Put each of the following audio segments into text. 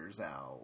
Grinders out.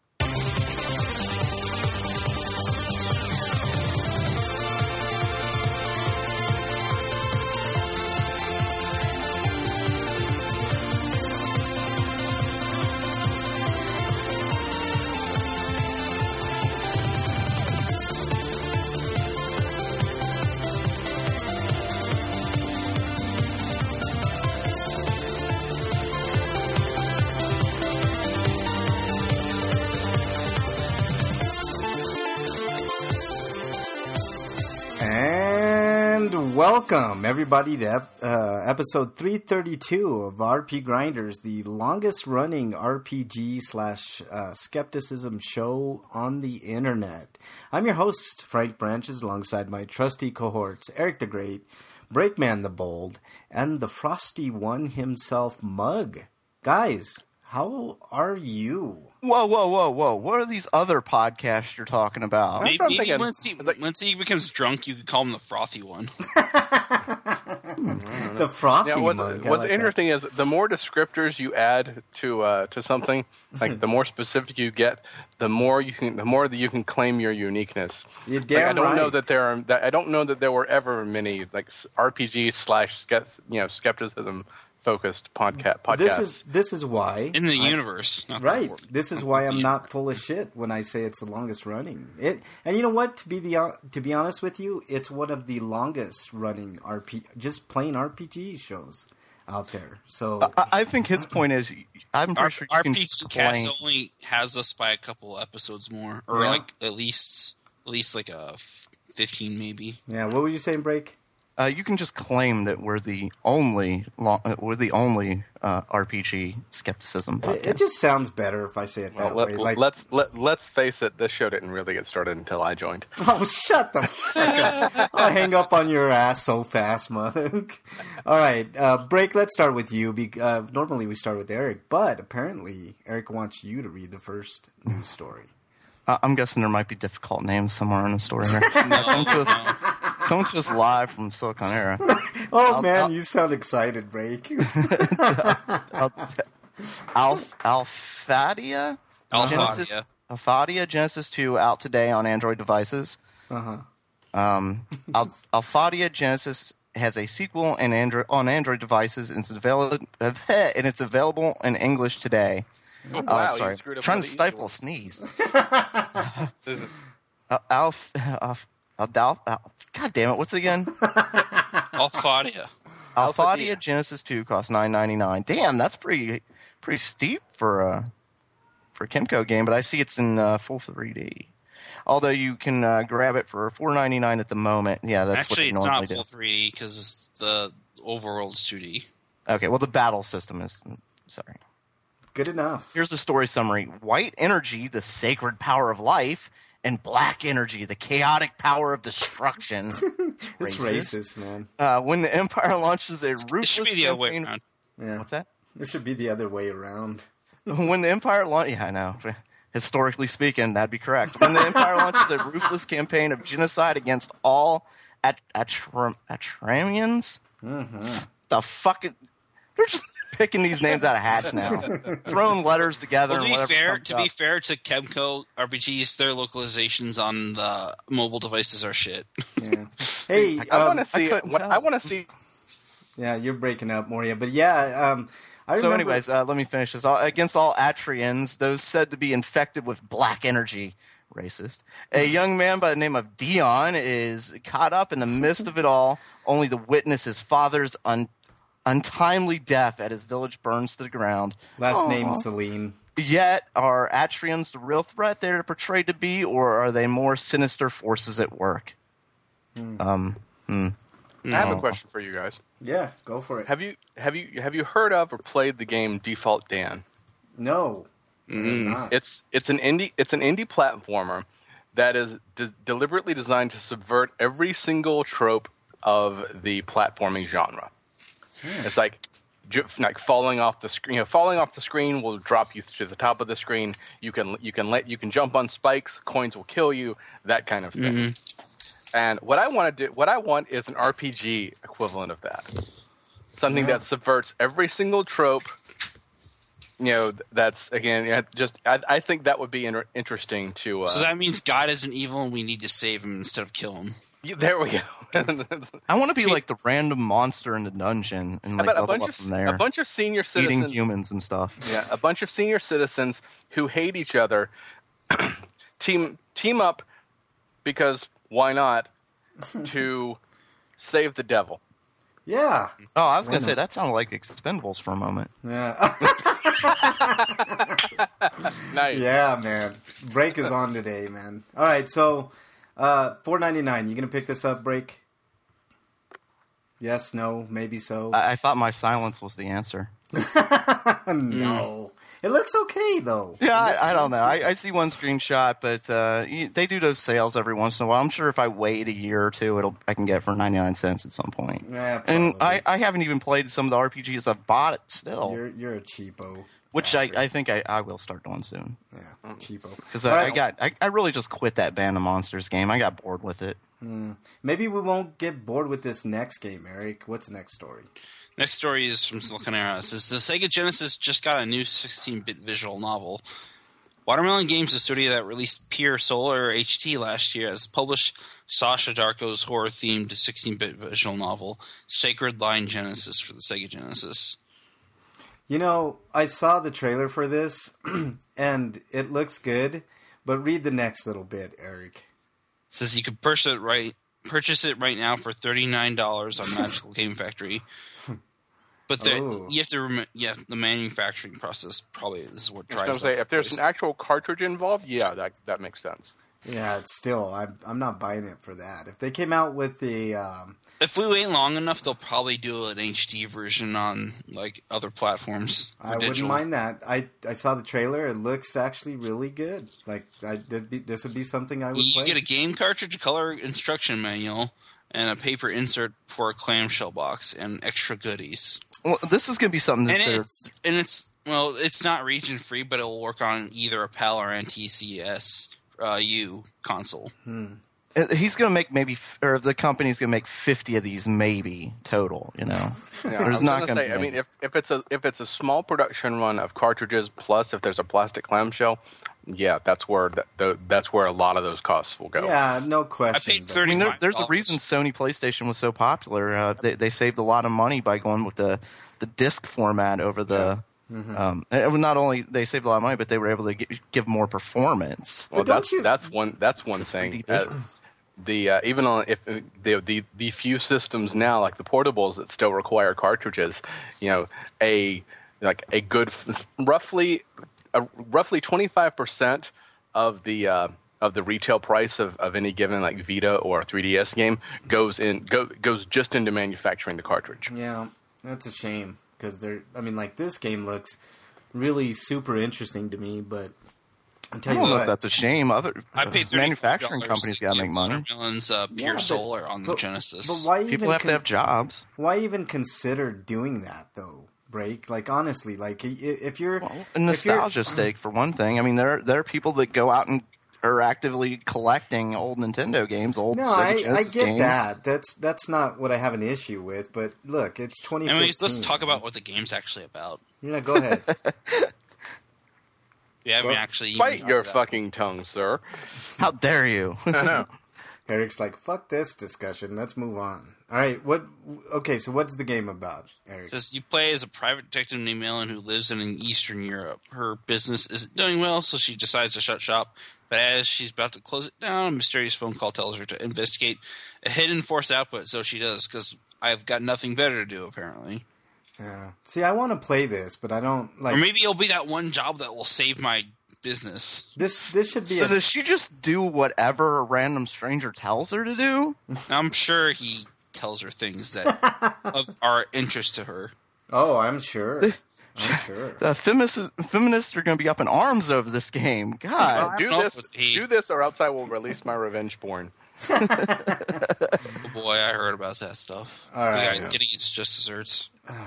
Welcome, everybody, to episode 332 of RP Grinders, the longest-running RPG/skepticism show on the internet. I'm your host, Frank Branches, alongside my trusty cohorts, Eric the Great, Breakman the Bold, and the Frosty One himself, Mug. Guys, how are you? Whoa. What are these other podcasts you're talking about? Maybe once he becomes drunk, you could call him the Frothy One. The Frothy One. What's interesting is the more descriptors you add to something, like the more specific you get, the more you can claim your uniqueness. You're damn I don't right. know that I don't know that there were ever many like RPG/skepticism focused podcasts. This is why in the universe, not right. The this is why I'm not full of shit when I say it's the longest running. And you know what? To be honest with you, it's one of the longest running just plain RPG shows out there. So I think his point is, I'm pretty sure you can RPG Cast only has us by a couple episodes more, or like at least like a 15 maybe. Yeah. What were you saying, Break? You can just claim that we're the only RPG skepticism podcast. It just sounds better if I say it that way. Let's face it. This show didn't really get started until I joined. Oh, shut the fuck up! I'll hang up on your ass so fast, Mug. All right, Break. Let's start with you. Normally we start with Eric, but apparently Eric wants you to read the first news story. I'm guessing there might be difficult names somewhere in the story here. Coming to us live from Silicon Era. You sound excited, Break. Alphadia Genesis 2 out today on Android devices. Alphadia Genesis has a sequel on Android devices, and it's available in English today. Oh, wow, sorry. Trying to stifle a sneeze. God damn it! What's it again? Alphadia Genesis 2 costs $9.99. Damn, that's pretty steep for a Kemco game. But I see it's in full 3D. Although you can grab it for $4.99 at the moment. Yeah, that's actually what you normally it's not full 3D because the overworld's 2D. Okay, well the battle system is. Sorry. Good enough. Here's the story summary. White energy, the sacred power of life, and black energy, the chaotic power of destruction. It's racist, man. When the Empire launches a ruthless It should be the other way campaign... around. Yeah. What's that? It should be the other way around. When the Empire launches... Yeah, I know. Historically speaking, that'd be correct. When the Empire launches a ruthless campaign of genocide against all Atramians... The fucking... They're just... picking these names out of hats now, throwing letters together. Well, to be fair to Kemco RPGs, their localizations on the mobile devices are shit. Yeah. Hey, I want to see. I want to see. Yeah, you're breaking up, Moria, but yeah. Anyways, let me finish this. Against all Atrians, those said to be infected with black energy. Racist. A young man by the name of Dion is caught up in the midst of it all, only to witness his father's untimely death as his village burns to the ground. Last name Celine. Yet, are Atrians the real threat they're portrayed to be, or are they more sinister forces at work? I have a question for you guys. Yeah, go for it. Have you heard of or played the game Default Dan? No. It's an indie platformer that is deliberately designed to subvert every single trope of the platforming genre. It's like falling off the screen. Falling off the screen will drop you to the top of the screen. You can jump on spikes. Coins will kill you. That kind of thing. And what I want is an RPG equivalent of that. Something that subverts every single trope. that's again just I think that would be interesting to. So that means God isn't evil, and we need to save him instead of kill him. There we go. I want to be like the random monster in the dungeon and like level up from there. A bunch of senior citizens eating humans and stuff. Yeah, a bunch of senior citizens who hate each other team up because why not to save the devil. Yeah. Oh, I was gonna say that sounded like Expendables for a moment. Yeah. Nice. Yeah, man. Break is on today, man. All right, so $4.99. You gonna pick this up, Break? Yes, no, maybe so. I thought my silence was the answer. No. It looks okay, though. Yeah, I don't know. I see one screenshot, but they do those sales every once in a while. I'm sure if I wait a year or two, I can get it for 99 cents at some point. Yeah, and I haven't even played some of the RPGs I've bought still. You're a cheapo. Which I think I will start doing soon. Yeah, cheapo. Because I really just quit that Band of Monsters game. I got bored with it. Maybe we won't get bored with this next game, Eric. What's the next story? Next story is from Silicon Era. It says the Sega Genesis just got a new 16-bit visual novel. Watermelon Games, the studio that released Pure Solar HD last year, has published Sasha Darko's horror-themed 16-bit visual novel, Sacred Line Genesis, for the Sega Genesis. You know, I saw the trailer for this, and it looks good, but read the next little bit, Eric. It says you could purchase it right now for $39 on Magical Game Factory. But you have to the manufacturing process probably is what drives it. If there's an actual cartridge involved, yeah, that makes sense. Yeah, it's still, I'm not buying it for that. If they came out with the... if we wait long enough, they'll probably do an HD version on like other platforms. I wouldn't mind that. I saw the trailer. It looks actually really good. Like this would be something I would play. You get a game cartridge, a color instruction manual, and a paper insert for a clamshell box, and extra goodies. Well, this is going to be something that it's not region free, but it will work on either a PAL or NTCS U console. He's going to make the company's going to make 50 of these maybe total. Yeah, there's not going to be. I mean, if it's a small production run of cartridges, plus if there's a plastic clamshell, yeah, that's where a lot of those costs will go. Yeah, no question. I paid $35. There's a reason Sony PlayStation was so popular. They saved a lot of money by going with the disc format over the. And not only they saved a lot of money, but they were able to give more performance. Well, that's one thing. Even on the few systems now, like the portables that still require cartridges, a good roughly 25% of the retail price of any given like Vita or 3DS game goes just into manufacturing the cartridge. Yeah, that's a shame because this game looks really super interesting to me, but I'll tell you what. I don't know if that's a shame. I paid manufacturing companies got to make money. Watermelon's Pure Solar on the Genesis. But why people have to have jobs? Why even consider doing that though? Break, like honestly, like if you're a nostalgia stake for one thing. I mean, there are people that go out and are actively collecting old Nintendo games, Sega Genesis games. I get that. That's not what I have an issue with. But look, it's 2015. Anyways, let's talk about what the game's actually about. Go ahead. Bite your fucking tongue, sir. How dare you? I know. Eric's like, fuck this discussion. Let's move on. All right. So what's the game about, Eric? It says you play as a private detective named Ellen who lives in Eastern Europe. Her business isn't doing well, so she decides to shut shop. But as she's about to close it down, a mysterious phone call tells her to investigate a hidden force output. So she does, because I've got nothing better to do, apparently. Yeah. See, I want to play this, but I don't like. Or maybe it'll be that one job that will save my business. This should be. So does she just do whatever a random stranger tells her to do? I'm sure he tells her things that are interest to her. Oh, I'm sure. I'm sure. The feminists are going to be up in arms over this game. God, do this, or else I will release my revenge porn. Oh boy, I heard about that stuff. All right, the guy's getting his just desserts.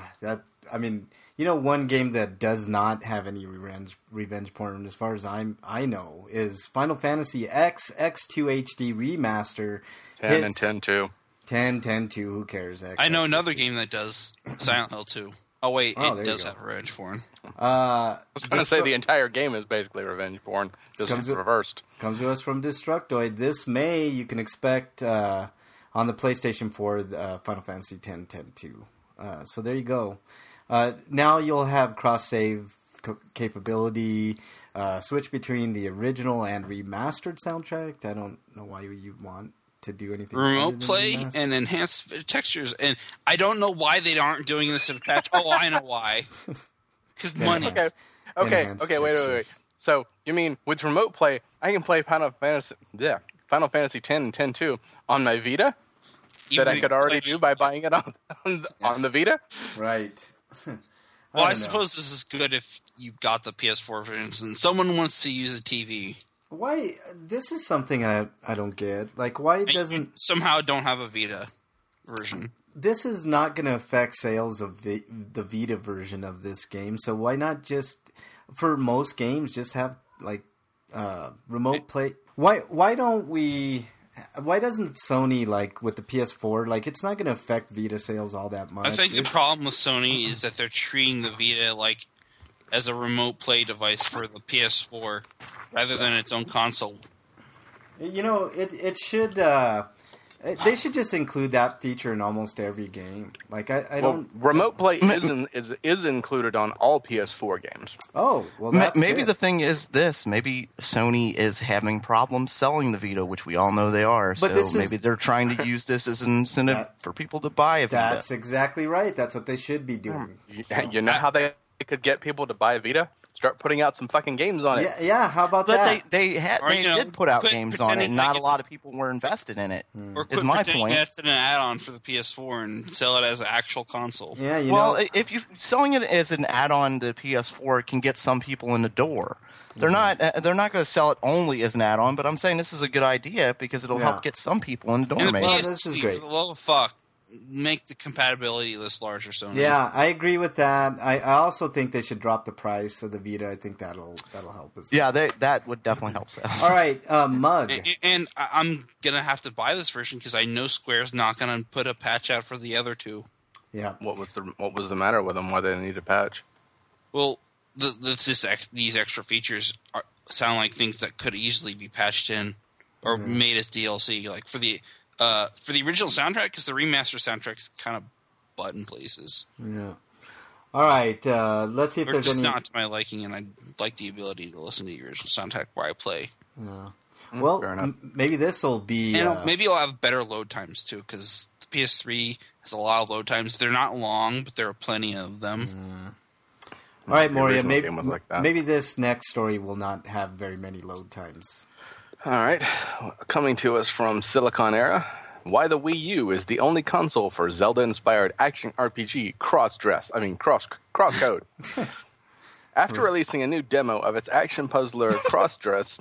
One game that does not have any revenge porn, as far as I know, is Final Fantasy X X2 HD Remaster. 10 and 10-2. 10, 10-2, who cares? I know another game that does, Silent Hill 2. Oh wait, Oh, there it you does go. have revenge porn. I was going to say the entire game is basically revenge porn, just Comes with- reversed. Comes to us from Destructoid. This May, you can expect on the PlayStation 4 Final Fantasy X-10-2. So there you go. Now you'll have cross-save capability, switch between the original and remastered soundtrack. I don't know why you'd want to do anything. other Remote than play remastered. and enhanced textures, and I don't know why they aren't doing this in a patch. Oh, I know why. Because money. Okay, Enhanced wait. textures. So you mean with remote play, I can play Final Fantasy X and X-2 on my Vita that I could already do by buying it on the Vita? Right. Well, I don't know. suppose this is good if you got the PS4 version and someone wants to use a TV. Why? This is something I don't get. Like, why And doesn't... you somehow don't have a Vita version. This is not going to affect sales of the Vita version of this game, so why not just, for most games, just have, like, remote play? Why don't we... Why doesn't Sony, like, with the PS4, like, it's not going to affect Vita sales all that much. I think the problem with Sony is that they're treating the Vita like as a remote play device for the PS4 rather than its own console. You know, it should... they should just include that feature in almost every game. Like, I don't... Remote play is included on all PS4 games. Oh, well, that's Maybe good. the thing is this. Maybe Sony is having problems selling the Vita, which we all know they are. But this So is- maybe they're trying to use this as an incentive That- for people to buy a Vita. That's exactly right. That's what they should be doing. You know how they could get people to buy a Vita? Start putting out some fucking games on it. Yeah, how about But that? they Or, you know, did put out quit games on it, pretending and like not a it's- lot of people were invested in it. Or Is quit my pretending point. that's an add-on for the PS4 and sell it as an actual console. Yeah, you Well, know... if you selling it as an add-on to PS4 can get some people in the door. They're Mm-hmm. not going to sell it only as an add-on, but I'm saying this is a good idea because it'll Yeah. help get some people in the door. And the Maybe. Well, this is PSP, great. for the love of fuck, make the compatibility list larger, Sony. Yeah, I agree with that. I also think they should drop the price of the Vita. I think that'll help as well. Yeah, that would definitely help sales. All right, Mug. And I'm gonna have to buy this version because I know Square's not gonna put a patch out for the other two. Yeah. What was the matter with them? Why they need a patch? Well, these extra features sound like things that could easily be patched in or made as DLC, like for the original soundtrack, because the remaster soundtrack's kind of button places. Yeah. All right, let's see if Or there's just any... not to my liking, and I'd like the ability to listen to the original soundtrack where I play. Well, fair enough. maybe this will be... And maybe I'll have better load times, too, because the PS3 has a lot of load times. They're not long, but there are plenty of them. all right, The Moria, original game was like that. maybe this next story will not have very many load times. All right, coming to us from Silicon Era, why the Wii U is the only console for Zelda-inspired action RPG crosscode. After releasing a new demo of its action puzzler Crosscode,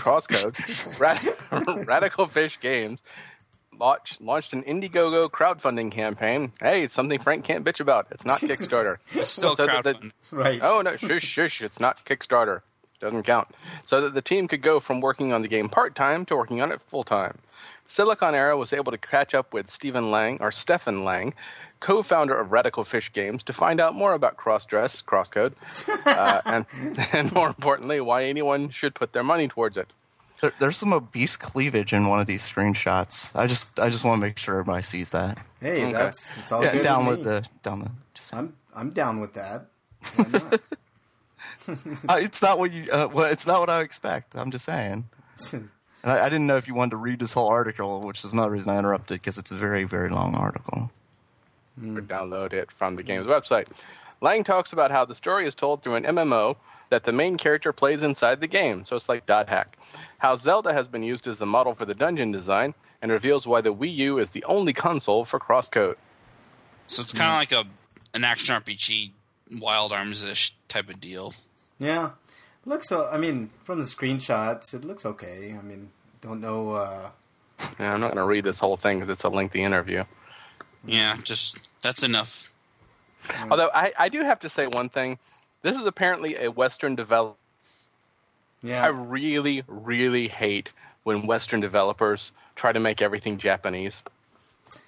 Radical Fish Games launched an Indiegogo crowdfunding campaign. Hey, it's something Frank can't bitch about. It's not Kickstarter. It's still So that the- crowdfunding. Right. Oh, no, shush, it's not Kickstarter. Doesn't count. So that the team could go from working on the game part-time to working on it full-time. Silicon Era was able to catch up with Stefan Lang, co-founder of Radical Fish Games, to find out more about Crosscode, and more importantly, why anyone should put their money towards it. There's some obese cleavage in one of these screenshots. I just want to make sure everybody sees that. Hey, Okay. it's all Yeah, good down with with me. the just I'm down with that. Why not? it's not what you it's not what I expect. I'm just saying. And I didn't know if you wanted to read this whole article, which is another reason I interrupted, because it's a very, very long article. Or download it from the game's website. Lang talks about how the story is told through an MMO that the main character plays inside the game, so it's like Dot Hack. How Zelda has been used as the model for the dungeon design, and reveals why the Wii U is the only console for crosscode. So it's kind of like an action RPG, Wild Arms-ish type of deal. Yeah. Looks so... I mean, from the screenshots, it looks okay. I mean, don't know... Yeah, I'm not going to read this whole thing because it's a lengthy interview. Yeah, that's enough. Although I do have to say one thing. This is apparently a Western develop. Yeah. I really, really hate when Western developers try to make everything Japanese.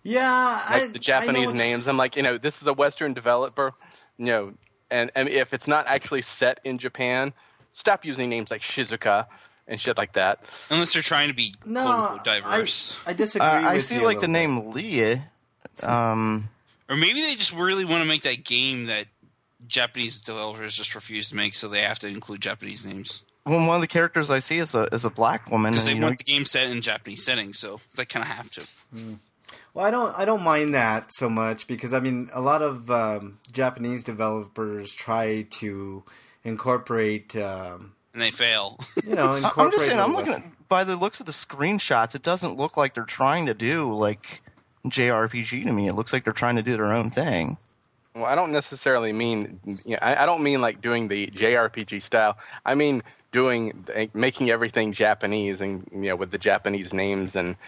Yeah, Like the Japanese names. I'm like, this is a Western developer, and if it's not actually set in Japan, stop using names like Shizuka and shit like that. Unless they're trying to be quote-unquote diverse. I disagree with I see you like the name Lee. Or maybe they just really want to make that game that Japanese developers just refuse to make, so they have to include Japanese names. Well, one of the characters I see is a black woman. Because they want the game set in Japanese settings, so they kind of have to. Well, I don't mind that so much because a lot of Japanese developers try to incorporate. And they fail. I'm just saying. I'm looking at by the looks of the screenshots. It doesn't look like they're trying to do like JRPG to me. It looks like they're trying to do their own thing. Well, I don't necessarily mean. I don't mean like doing the JRPG style. I mean making everything Japanese and with the Japanese names and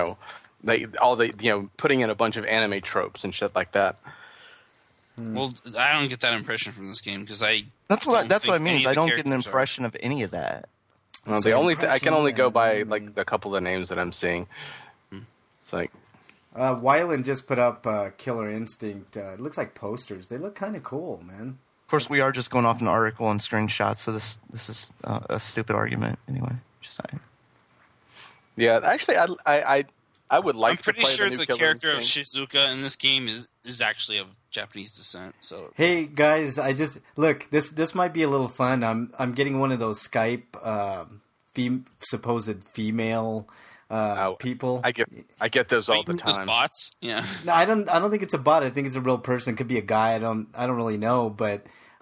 putting in a bunch of anime tropes and shit like that. Well, I don't get that impression from this game because that's what I mean. I don't get an impression of any of that. Well, I can only go by like a couple of names that I'm seeing. It's like Wyland just put up Killer Instinct. It looks like posters. They look kind of cool, man. Of course, we are just going off an article and screenshots, so this is a stupid argument anyway. Just saying. Yeah, actually, I would like. I'm pretty to play sure the, new the Killer character Instinct. of Shizuka in this game is actually of Japanese descent. So hey guys, I just look this might be a little fun. I'm getting one of those Skype supposed female people. I get those all the those time. bots, yeah. No, I don't think it's a bot. I think it's a real person. It could be a guy. I don't really know, but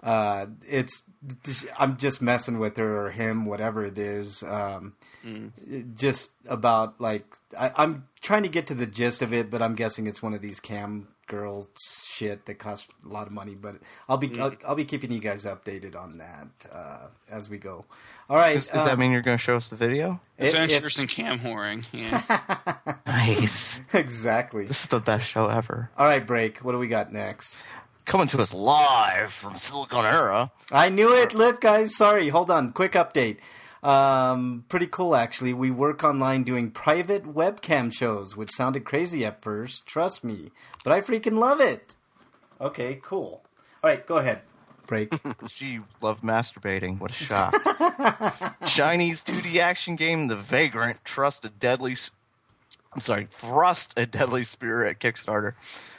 I'm just messing with her or him, whatever it is. Just about like I'm trying to get to the gist of it, but I'm guessing it's one of these cam girl shit that costs a lot of money. But I'll be keeping you guys updated on that as we go. All right. Does that mean you're going to show us the video? Adventures in cam whoring. Yeah. Nice. Exactly. This is the best show ever. All right, Break. What do we got next? Coming to us live from Siliconera. I knew it. Look, guys. Sorry. Hold on. Quick update. Pretty cool, actually. We work online doing private webcam shows, which sounded crazy at first. Trust me. But I freaking love it. Okay, cool. All right, go ahead. Break. Gee, love masturbating. What a shock. Chinese 2D action game, The Vagrant, Thrust a Deadly Spear at Kickstarter.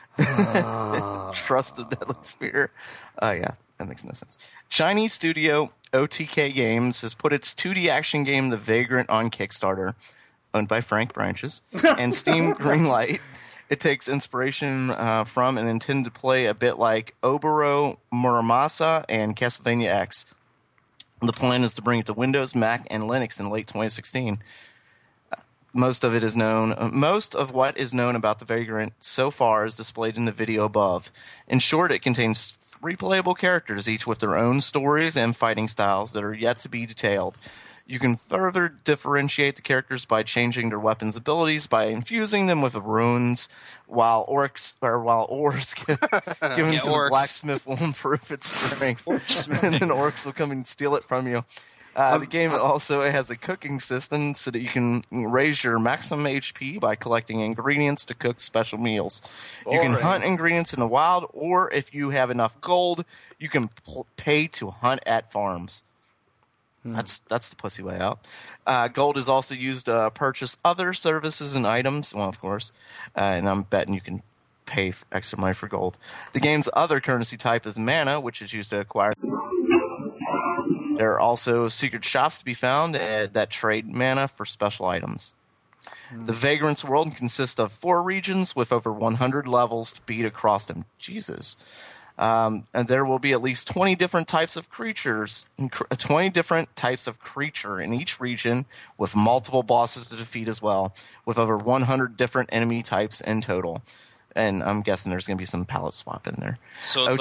Trust a Deadly Spear. Yeah, that makes no sense. Chinese studio OTK Games has put its 2D action game The Vagrant on Kickstarter, owned by Frank Branches, and Steam Greenlight. It takes inspiration from and intended to play a bit like Oboro Muramasa and Castlevania X. The plan is to bring it to Windows, Mac, and Linux in late 2016. Most of what is known about The Vagrant so far is displayed in the video above. In short, it contains 3 playable characters, each with their own stories and fighting styles that are yet to be detailed. You can further differentiate the characters by changing their weapons' abilities, by infusing them with runes, while ores given to the blacksmith will improve its strength, and then orcs will come and steal it from you. The game also has a cooking system so that you can raise your maximum HP by collecting ingredients to cook special meals. You can hunt ingredients in the wild, or if you have enough gold, you can pay to hunt at farms. That's the pussy way out. Gold is also used to purchase other services and items. Well, of course. And I'm betting you can pay extra money for gold. The game's other currency type is mana, which is used to acquire. There are also secret shops to be found that trade mana for special items. The Vagrant's world consists of 4 regions with over 100 levels to beat across them. Jesus. And there will be at least 20 different types of creatures, 20 different types of creature in each region, with multiple bosses to defeat as well, with over 100 different enemy types in total. And I'm guessing there's going to be some palette swap in there. So it's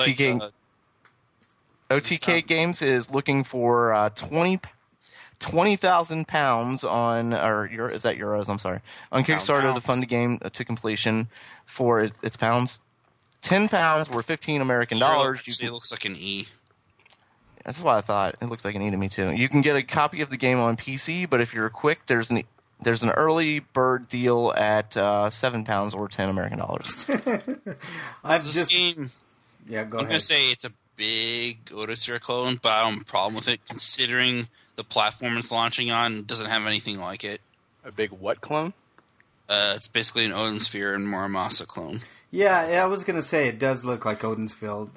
OTK Games is looking for £20,000 on, or is that euros? I'm sorry, on Kickstarter to fund the game to completion for its pounds. £10 or 15 American dollars. It looks like an E. That's what I thought. It looks like an E to me too. You can get a copy of the game on PC, but if you're quick, there's an There's an early bird deal at £7 or $10 American. Game. Yeah, go I'm ahead. gonna say it's a big Odyssey clone, but I don't have a problem with it considering the platform it's launching on doesn't have anything like it. A big what clone? It's basically an Odin Sphere and Muramasa clone. Yeah, I was gonna say it does look like Odin Sphere.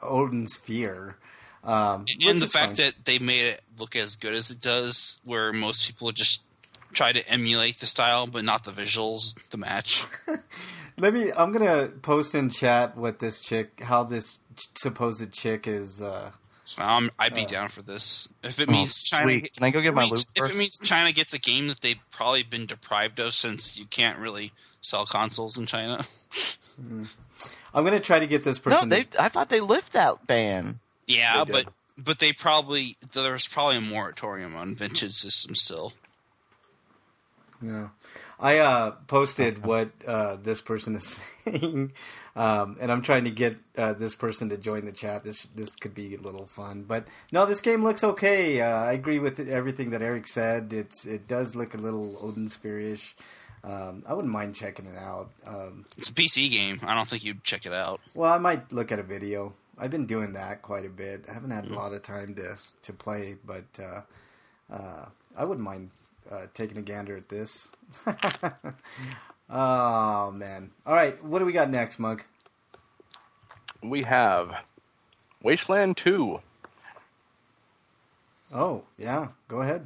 And the fact that they made it look as good as it does, where most people just try to emulate the style, but not the visuals, the match. I'm gonna post in chat what this chick, how this supposed chick is. So I'd be down for this. If it means China, sweet. Can I go get my loot if first? it means China gets a game that they've probably been deprived of since you can't really sell consoles in China. I'm gonna try to get this No, person. I thought they lift that ban. Yeah, They did. but there's probably a moratorium on vintage systems still. Yeah, I posted what this person is saying, and I'm trying to get this person to join the chat. This could be a little fun, but no, this game looks okay. I agree with everything that Eric said. It does look a little Odin Sphere-ish. I wouldn't mind checking it out. It's a PC game. I don't think you'd check it out. Well, I might look at a video. I've been doing that quite a bit. I haven't had a lot of time to play, but I wouldn't mind taking a gander at this. Oh, man. All right, what do we got next, Mug? We have Wasteland 2. Oh, yeah, go ahead.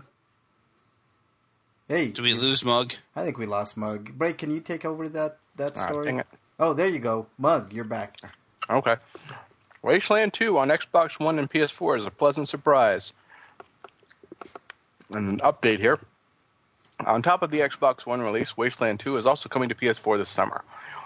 Hey, Do we lose Mug? I think we lost Mug. Break, can you take over that story? Dang it. Oh, there you go. Mug, you're back. Okay. Wasteland 2 on Xbox One and PS4 is a pleasant surprise. And an update here. On top of the Xbox One release, Wasteland 2 is also coming to PS4 this summer.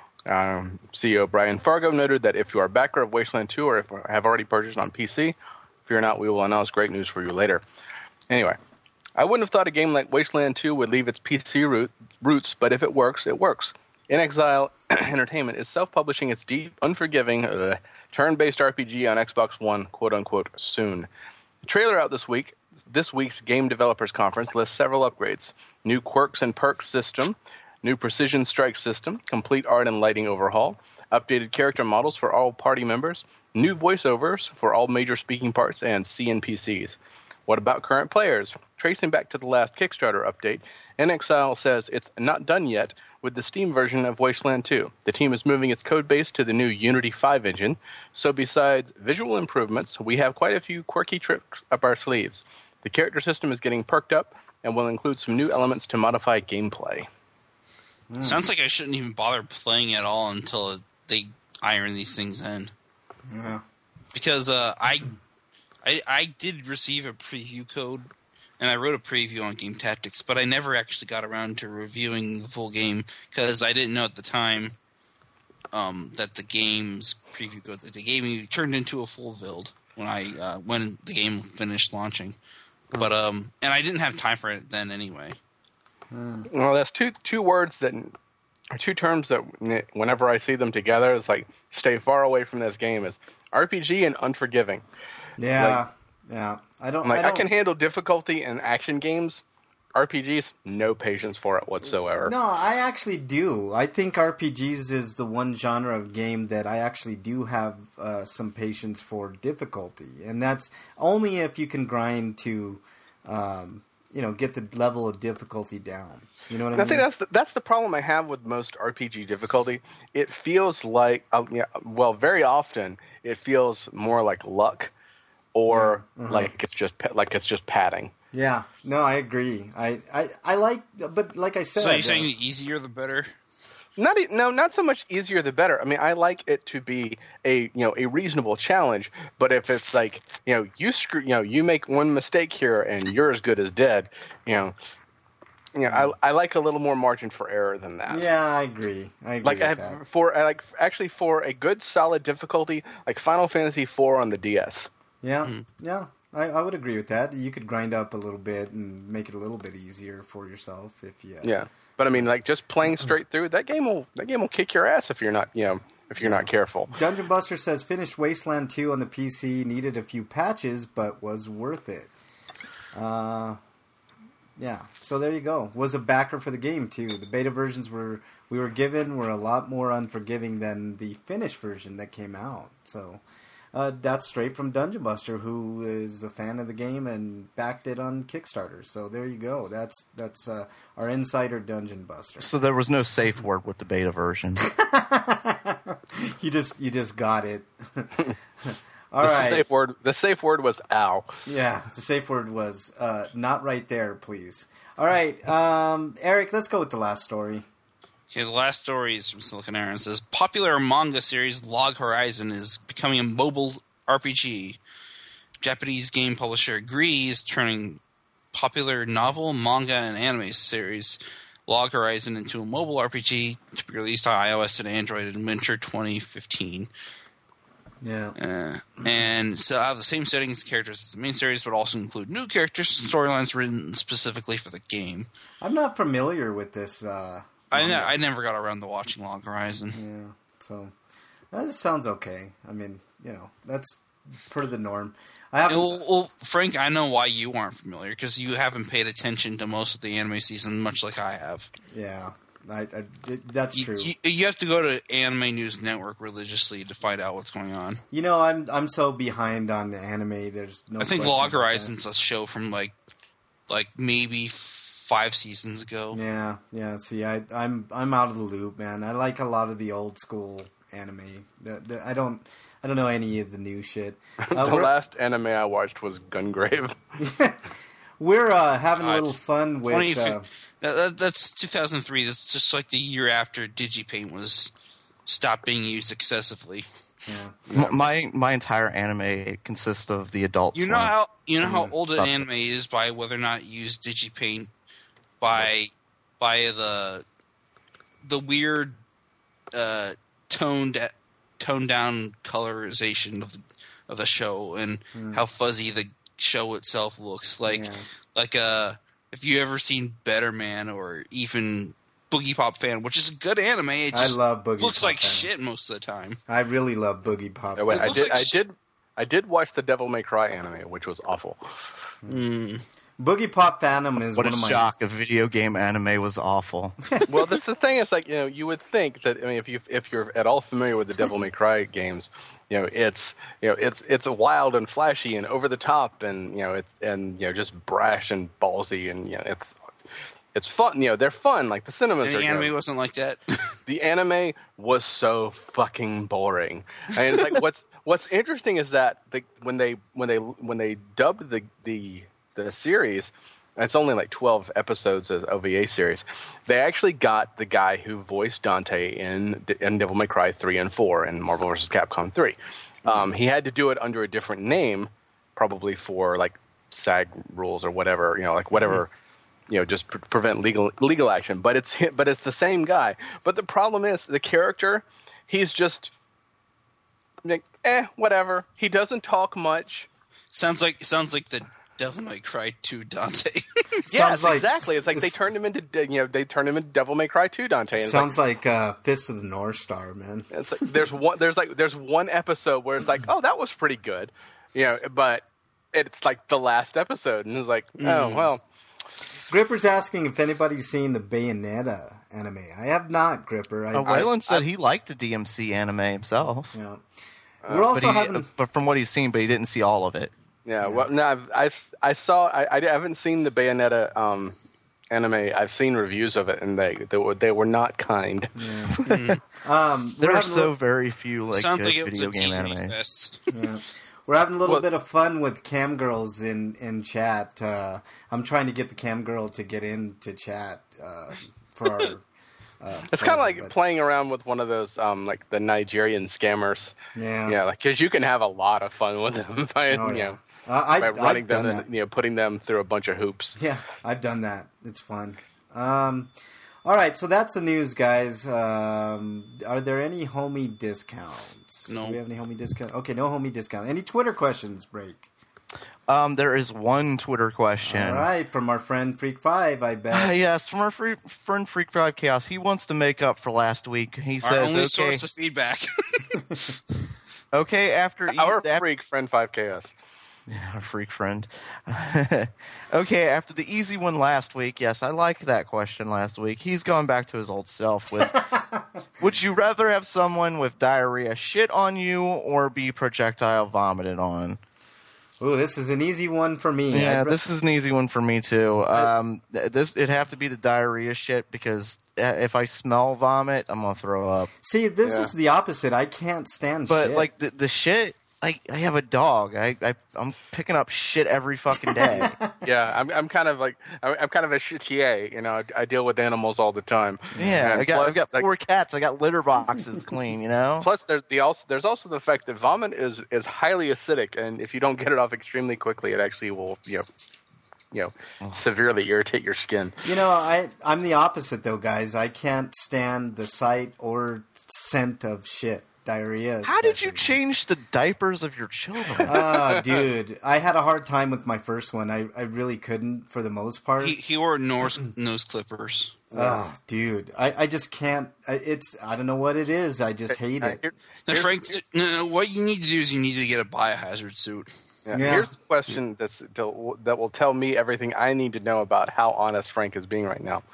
CEO Brian Fargo noted that if you are a backer of Wasteland 2 or if you have already purchased on PC, fear not, we will announce great news for you later. Anyway, I wouldn't have thought a game like Wasteland 2 would leave its PC roots, but if it works, it works. In Exile Entertainment is self-publishing its deep, unforgiving, turn-based RPG on Xbox One, quote-unquote, soon. The trailer out this week's Game Developers Conference lists several upgrades. New quirks and perks system, new precision strike system, complete art and lighting overhaul, updated character models for all party members, new voiceovers for all major speaking parts, and CNPCs. What about current players? Tracing back to the last Kickstarter update, NXile says it's not done yet with the Steam version of Wasteland 2. The team is moving its codebase to the new Unity 5 engine, so besides visual improvements, we have quite a few quirky tricks up our sleeves. The character system is getting perked up and will include some new elements to modify gameplay. Sounds like I shouldn't even bother playing at all until they iron these things in. Yeah. Because I did receive a preview code, and I wrote a preview on Game Tactics, but I never actually got around to reviewing the full game because I didn't know at the time that the game's preview code that they gave me turned into a full build when the game finished launching. But and I didn't have time for it then anyway. Well, that's two words that are two terms that whenever I see them together, it's like stay far away from this game. Is RPG and unforgiving. Yeah, yeah. I can handle difficulty in action games. RPGs, no patience for it whatsoever. No, I actually do. I think RPGs is the one genre of game that I actually do have some patience for difficulty, and that's only if you can grind to, get the level of difficulty down. You know what I mean? I think that's the problem I have with most RPG difficulty. It feels like, very often it feels more like luck, or like it's just padding. Yeah, no, I agree. I like, but like I said, So you're saying the easier the better? Not so much easier the better. I mean, I like it to be a reasonable challenge. But if it's like you make one mistake here and you're as good as dead, I like a little more margin for error than that. Yeah, I agree. For a good solid difficulty, like Final Fantasy IV on the DS. Yeah, yeah. I would agree with that. You could grind up a little bit and make it a little bit easier for yourself if you. Yeah, but I mean, like just playing straight through that game will kick your ass if you're not not careful. Dungeon Buster says finished Wasteland 2 on the PC, needed a few patches, but was worth it. Yeah, so there you go. Was a backer for the game too. The beta versions we were given were a lot more unforgiving than the finished version that came out. So that's straight from Dungeon Buster, who is a fan of the game and backed it on Kickstarter. So there you go. That's our insider Dungeon Buster. So there was no safe word with the beta version. You just got it. All right. The safe word was "ow." Yeah, the safe word was not right there, please. All right, Eric, let's go with the last story. Okay, the last story is from Silicon Era. It says, popular manga series Log Horizon is becoming a mobile RPG. Japanese game publisher agrees, turning popular novel, manga, and anime series Log Horizon into a mobile RPG to be released on iOS and Android in winter 2015. Yeah. And so out of the same settings and characters as the main series, but also include new characters and storylines written specifically for the game. I'm not familiar with this. I never got around to watching Log Horizon. Yeah, so that sounds okay. I mean, that's per the norm. Well, Frank, I know why you aren't familiar, because you haven't paid attention to most of the anime season, much like I have. Yeah, that's true. You have to go to Anime News Network religiously to find out what's going on. I'm so behind on anime. There's no. I think Log Horizon's a show from like maybe 5 seasons ago. Yeah. See, I'm out of the loop, man. I like a lot of the old school anime. I don't know any of the new shit. The last anime I watched was Gungrave. We're having a little fun with. That's 2003. That's just like the year after Digipaint was stopped being used excessively. Yeah. My entire anime consists of the adults. You know how old an anime is by whether or not you use Digipaint, by the weird toned down colorization of the show and how fuzzy the show itself looks. If you ever seen Better Man or even Boogie Pop Fan, which is a good anime, it just I love Boogie looks Pop like Fan. shit most of the time. I really love Boogie Pop. Oh, wait, I did watch the Devil May Cry anime, which was awful. Boogie Pop Phantom is What one a of my. shock! A video game anime was awful. Well, that's the thing. It's like, you would think that, I mean, if you're at all familiar with the Devil May Cry games, it's wild and flashy and over the top and just brash and ballsy and it's fun. They're fun. Like the cinemas. And the are, anime wasn't like that. The anime was so fucking boring. I mean, it's like what's interesting is that when they dubbed the series, and it's only like 12 episodes of OVA series, they actually got the guy who voiced Dante in Devil May Cry 3 and 4 and Marvel vs. Capcom 3. He had to do it under a different name, probably for like SAG rules or whatever, whatever, just prevent legal action. But it's the same guy. But the problem is the character, he's just like, whatever. He doesn't talk much. Sounds like the Devil May Cry 2 Dante. Yes, exactly. It's like they turned him into Devil May Cry 2 Dante. And sounds like Fist of the North Star, man. It's like there's one episode where it's like, oh, that was pretty good, but it's like the last episode, and it's like, oh well. Gripper's asking if anybody's seen the Bayonetta anime. I have not, Gripper. Waylon said he liked the DMC anime himself. Yeah. We're also but from what he's seen, but he didn't see all of it. Yeah, well, no, I haven't seen the Bayonetta anime. I've seen reviews of it, and they were not kind. Yeah. There are so very few Sounds like good it was video a game TV anime. fest. Yeah. We're having a little bit of fun with cam girls in chat. I'm trying to get the cam girl to get into chat for our. It's kind of like playing around with one of those, like the Nigerian scammers. Yeah, like because you can have a lot of fun with them by by running them and putting them through a bunch of hoops. Yeah, I've done that. It's fun. All right, so that's the news, guys. Are there any homie discounts? No. Do we have any homie discount? Okay, no homie discount. Any Twitter questions, Break? There is one Twitter question. All right, from our friend Freak5, I bet. Yes, from our friend Freak5 Chaos. He wants to make up for last week. He says, Our only source of feedback. okay, after Freak friend 5 Chaos. Yeah, a freak friend. Okay, after the easy one last week, yes, I liked that question last week. He's gone back to his old self with, would you rather have someone with diarrhea shit on you or be projectile vomited on? Ooh, this is an easy one for me. Yeah, this is an easy one for me too. It'd have to be the diarrhea shit because if I smell vomit, I'm gonna throw up. See, this is the opposite. I can't stand But shit. like the shit, I have a dog. I'm picking up shit every fucking day. Yeah, I'm kind of like I'm kind of a shitier. You know, I deal with animals all the time. Yeah, And I've plus, got like, 4 cats. I got litter boxes clean. You know. Plus, there's also the fact that vomit is highly acidic, and if you don't get it off extremely quickly, it actually will severely irritate your skin. You know, I'm the opposite though, guys. I can't stand the sight or scent of shit. Diarrhea. How did you especially. change the diapers of your children? Dude, I had a hard time with my first one. I really couldn't for the most part. He wore nose clippers. Oh, dude, I just can't. I don't know what it is. I just hate it. Now, Frank, no, what you need to do is you need to get a biohazard suit. Yeah. Here's the question that will tell me everything I need to know about how honest Frank is being right now.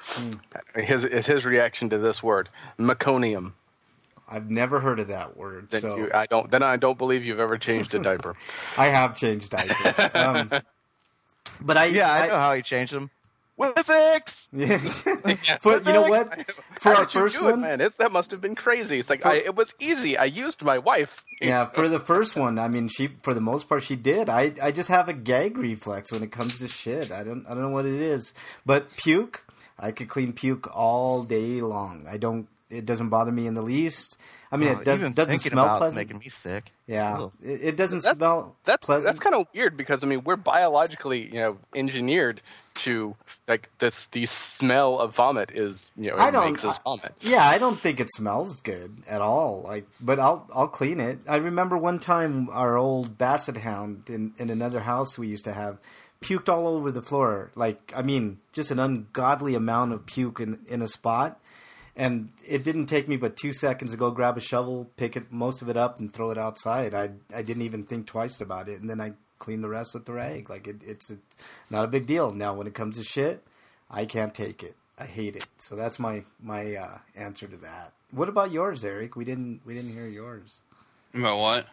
His reaction to this word, meconium. I've never heard of that word. Then So I don't believe you've ever changed a diaper. I have changed diapers. But I know how he changed them. Withix! For, you know what? For How our did you first do one, it, man? That must have been crazy. It's like it was easy. I used my wife. yeah. For the first one, I mean, she for the most part she did. I just have a gag reflex when it comes to shit. I don't know what it is, but puke. I could clean puke all day long. It doesn't bother me in the least. I mean, it doesn't smell about pleasant. Making me sick. Yeah, Ugh. it doesn't smell That's pleasant. kind of weird because I mean we're biologically engineered to like the smell of vomit is it makes us vomit. Yeah, I don't think it smells good at all. But I'll clean it. I remember one time our old basset hound in another house we used to have puked all over the floor. Like, I mean, just an ungodly amount of puke in a spot. And it didn't take me but 2 seconds to go grab a shovel, pick most of it up, and throw it outside. I didn't even think twice about it, and then I cleaned the rest with the rag. Like it's not a big deal. Now, when it comes to shit, I can't take it. I hate it. So that's my answer to that. What about yours, Eric? We didn't hear yours. About what?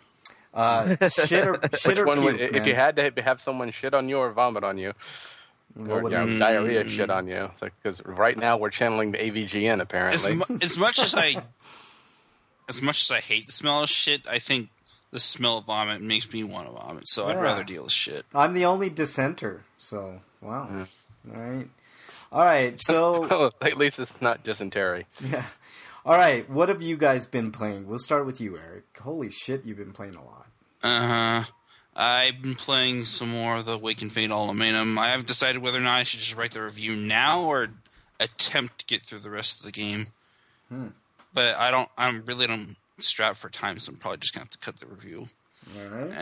Shit or Which one puke, if man. you had to have someone shit on you or vomit on you? Or diarrhea shit on you. It's like because right now we're channeling the AVGN apparently. As much as I hate the smell of shit, I think the smell of vomit makes me want to vomit. So I'd Yeah. rather deal with shit. I'm the only dissenter. So wow. All right. So At least it's not dysentery. yeah. All right. What have you guys been playing? We'll start with you, Eric. Holy shit, you've been playing a lot. I've been playing some more of the Wake and Fate Ultimatum. I haven't decided whether or not I should just write the review now or attempt to get through the rest of the game. But I really don't strap for time, so I'm probably just gonna have to cut the review. All right.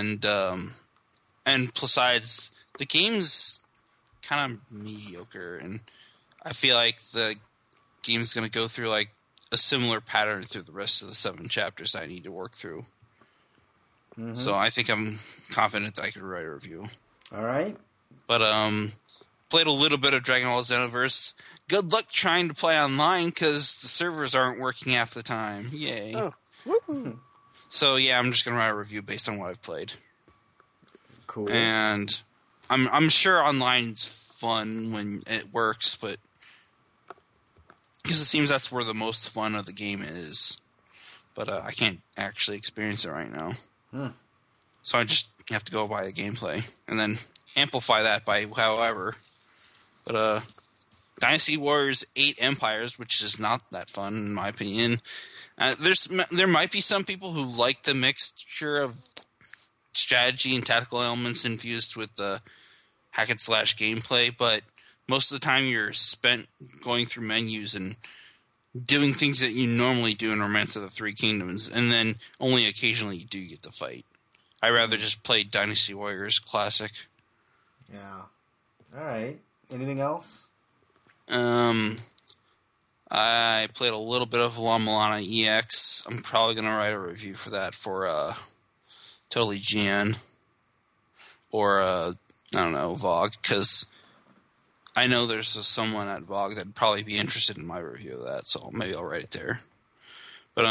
And besides, the game's kind of mediocre, and I feel like the game's gonna go through like a similar pattern through the rest of the 7 chapters I need to work through. So I think I'm confident that I could write a review. All right. But played a little bit of Dragon Ball Xenoverse. Good luck trying to play online because the servers aren't working half the time. Yay! Oh. So yeah, I'm just gonna write a review based on what I've played. Cool. And I'm sure online's fun when it works, but because it seems that's where the most fun of the game is. But I can't actually experience it right now. So I just have to go by the gameplay and then amplify that by however. But Dynasty Warriors 8 Empires, which is not that fun in my opinion. There might be some people who like the mixture of strategy and tactical elements infused with the hack and slash gameplay, but most of the time you're spent going through menus and doing things that you normally do in Romance of the Three Kingdoms, and then only occasionally you do get to fight. I'd rather just play Dynasty Warriors Classic. Yeah. All right. Anything else? I played a little bit of La Milana EX. I'm probably going to write a review for that for Totally GN. or I don't know, VOG, because I know there's someone at VOG that'd probably be interested in my review of that, so maybe I'll write it there. But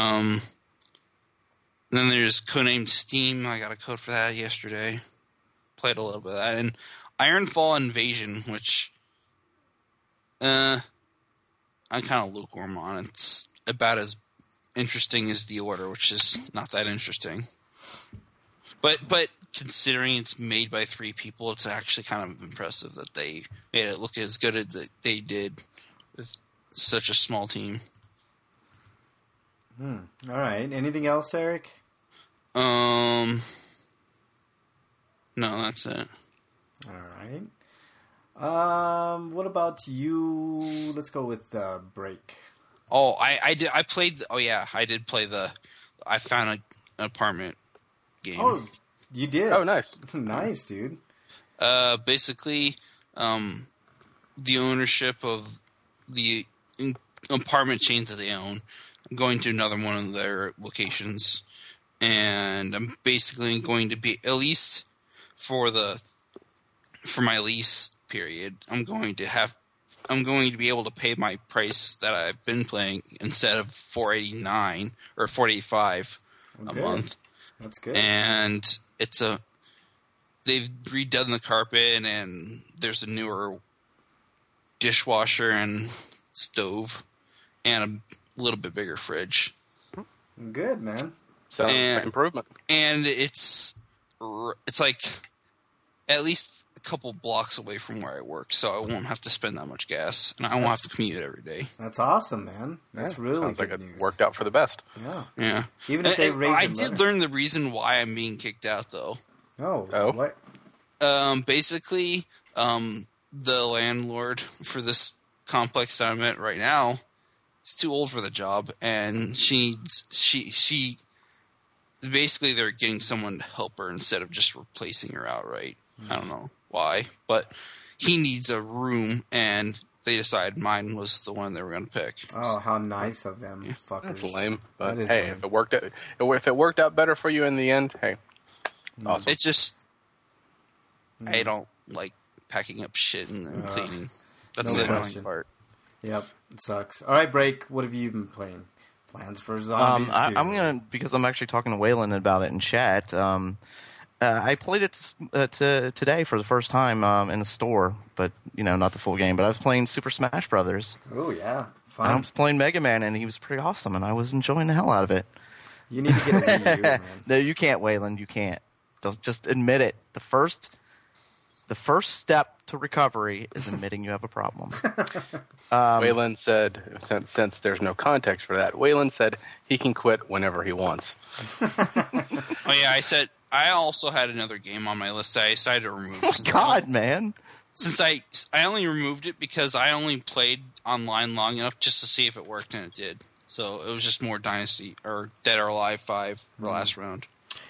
then there's Codenamed Steam. I got a code for that yesterday. Played a little bit of that. And Ironfall Invasion, which I'm kind of lukewarm on. It's about as interesting as The Order, which is not that interesting. But considering it's made by 3 people, it's actually kind of impressive that they made it look as good as they did with such a small team. All right. Anything else, Eric? No, that's it. All right. What about you? Let's go with Break. Oh, I did. I played. Oh yeah, I did play I found an apartment game. Oh, you did? Oh, nice. Nice, dude. Basically, the ownership of the apartment chains that they own. I'm going to another one of their locations, and I'm basically going to be, at least for my lease period, I'm going to be able to pay my price that I've been paying instead of $489 or $485 a month. That's good. And they've redone the carpet, and there's a newer dishwasher and stove, and a little bit bigger fridge. Good, man. Sounds like improvement. And it's like at least a couple blocks away from where I work, so I won't have to spend that much gas, and I won't have to commute every day. That's awesome, man. That's really sounds good like news. it worked out for the best. Yeah. Even if they raise I the did money. learn the reason why I'm being kicked out, though. Oh. What? Basically, the landlord for this complex that I'm at right now is too old for the job, and she basically they're getting someone to help her instead of just replacing her outright. I don't know why, but he needs a room, and they decided mine was the one they were going to pick. Oh, how nice of them, fuckers. That's lame, but That is hey, lame. if it worked out better for you in the end, hey, awesome. It's just I don't like packing up shit and cleaning. That's no the annoying question. part. Yep, it sucks. All right, Break. What have you been playing? Plans for Zombies 2. I'm gonna, because I'm actually talking to Waylon about it in chat. I played it today for the first time in the store, but not the full game. But I was playing Super Smash Brothers. Oh, yeah. And I Fun. was playing Mega Man, and he was pretty awesome, and I was enjoying the hell out of it. You need to get a Wii U, man. No, you can't, Waylon. You can't. Just admit it. The first step to recovery is admitting you have a problem. Waylon said, since there's no context for that, Waylon said he can quit whenever he wants. Oh yeah, I also had another game on my list that I decided to remove. Oh, God, man. Since I only removed it because I only played online long enough just to see if it worked, and it did. So it was just more Dynasty or Dead or Alive 5 the last round.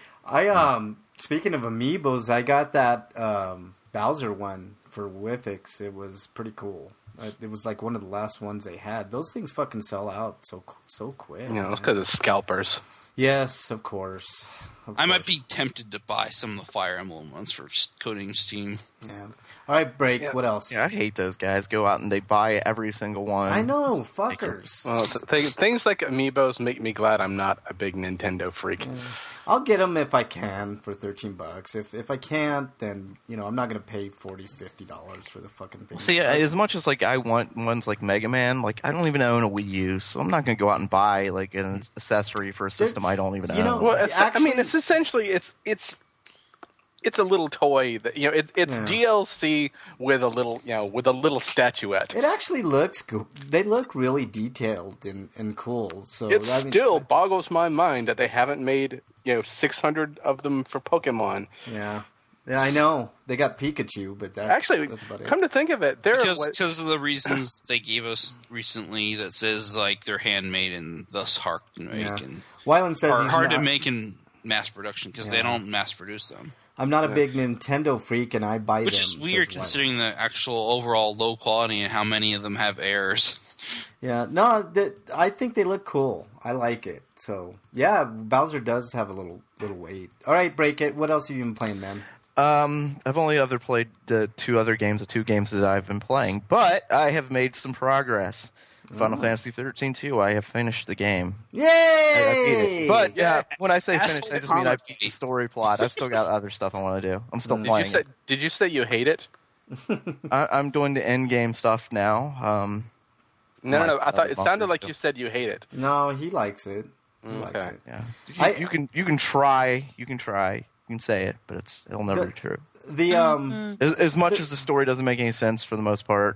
Speaking of amiibos, I got that Bowser one for Wifix. It was pretty cool. It was like one of the last ones they had. Those things fucking sell out so quick. It's because of scalpers. Yes, of course. I might be tempted to buy some of the Fire Emblem ones for Coding Steam. Yeah. All right, Break. Yeah. What else? Yeah, I hate those guys. Go out and they buy every single one. I know, fuckers. Well, things like amiibos make me glad I'm not a big Nintendo freak. I'll get them if I can for $13. If I can't, then I'm not gonna pay $40, $50 for the fucking thing. See, as much as I want ones like Mega Man, I don't even own a Wii U, so I'm not going to go out and buy an accessory for a system I don't even own. Well, Actually- it's essentially it's a little toy that it's DLC with a little statuette. It actually looks good. They look really detailed and cool. So It still boggles my mind that they haven't made 600 of them for Pokemon. Yeah, I know they got Pikachu, but that's about it. Come to think of it, Because of the reasons they gave us recently that says they're handmade and thus hard to make and Wyland says he's hard to not- make in mass production because they don't mass produce them. I'm not a big Nintendo freak, and I buy them. Which is weird considering the actual overall low quality and how many of them have errors. Yeah, no, I think they look cool. I like it. So yeah, Bowser does have a little weight. All right, Break It. What else have you been playing, man? I've only ever played the two games that I've been playing, but I have made some progress. Final Fantasy 13 too. I have finished the game. Yay! I beat it. But yeah, when I say Asshole finished, I just mean I beat the comedy. story plot. I've still got other stuff I want to do. I'm still playing it. Did you say you hate it? I'm doing the end game stuff now. No. I thought it sounded bunkers like still. you said you hate it. No, he likes it. He likes Okay. it. Yeah, you can try. You can say it, but it'll never be true. The As much as the story doesn't make any sense for the most part,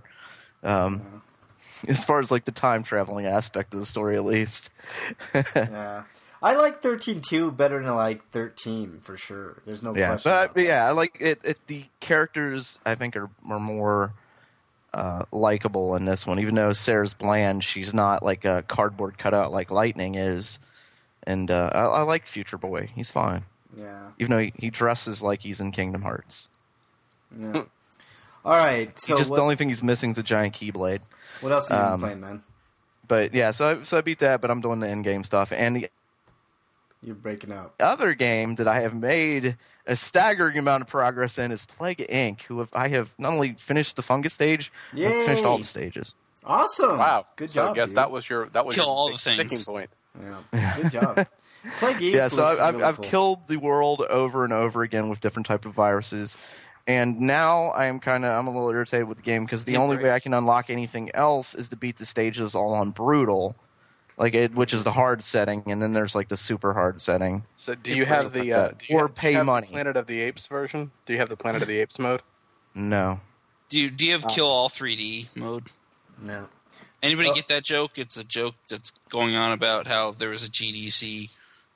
as far as like the time traveling aspect of the story, at least. yeah. I like 13-2 better than I like 13 for sure. There's no Yeah, question. about but yeah, I like it. The characters I think are more likable in this one. Even though Sarah's bland, she's not like a cardboard cutout like Lightning is. And I like Future Boy. He's fine. that. Yeah. Even though he dresses like he's in Kingdom Hearts. Yeah. All right. So The only thing he's missing is a giant Keyblade. what else have you been playing, man? But yeah, so I beat that, but I'm doing the in-game stuff. And the You're breaking up. other game that I have made a staggering amount of progress in is Plague Inc., I have not only finished the fungus stage, I've finished all Yay. the stages. Awesome. Wow. Good So job. I guess dude. that was your Kill all big the things. sticking point. Yeah. Good job. Plague Inc. Yeah, so looks I've really I've cool. killed the world over and over again with different type of viruses, and now I'm a little irritated with the game because the Yeah, only great. way I can unlock anything else is to beat the stages all on brutal, which is the hard setting, and then there's like the super hard setting. So do you have the Or pay money. Planet of the Apes version? Do you have the Planet of the Apes mode? No, Do you have kill all 3D mode? No. Anybody Oh. get that joke? It's a joke that's going on about how there was a GDC.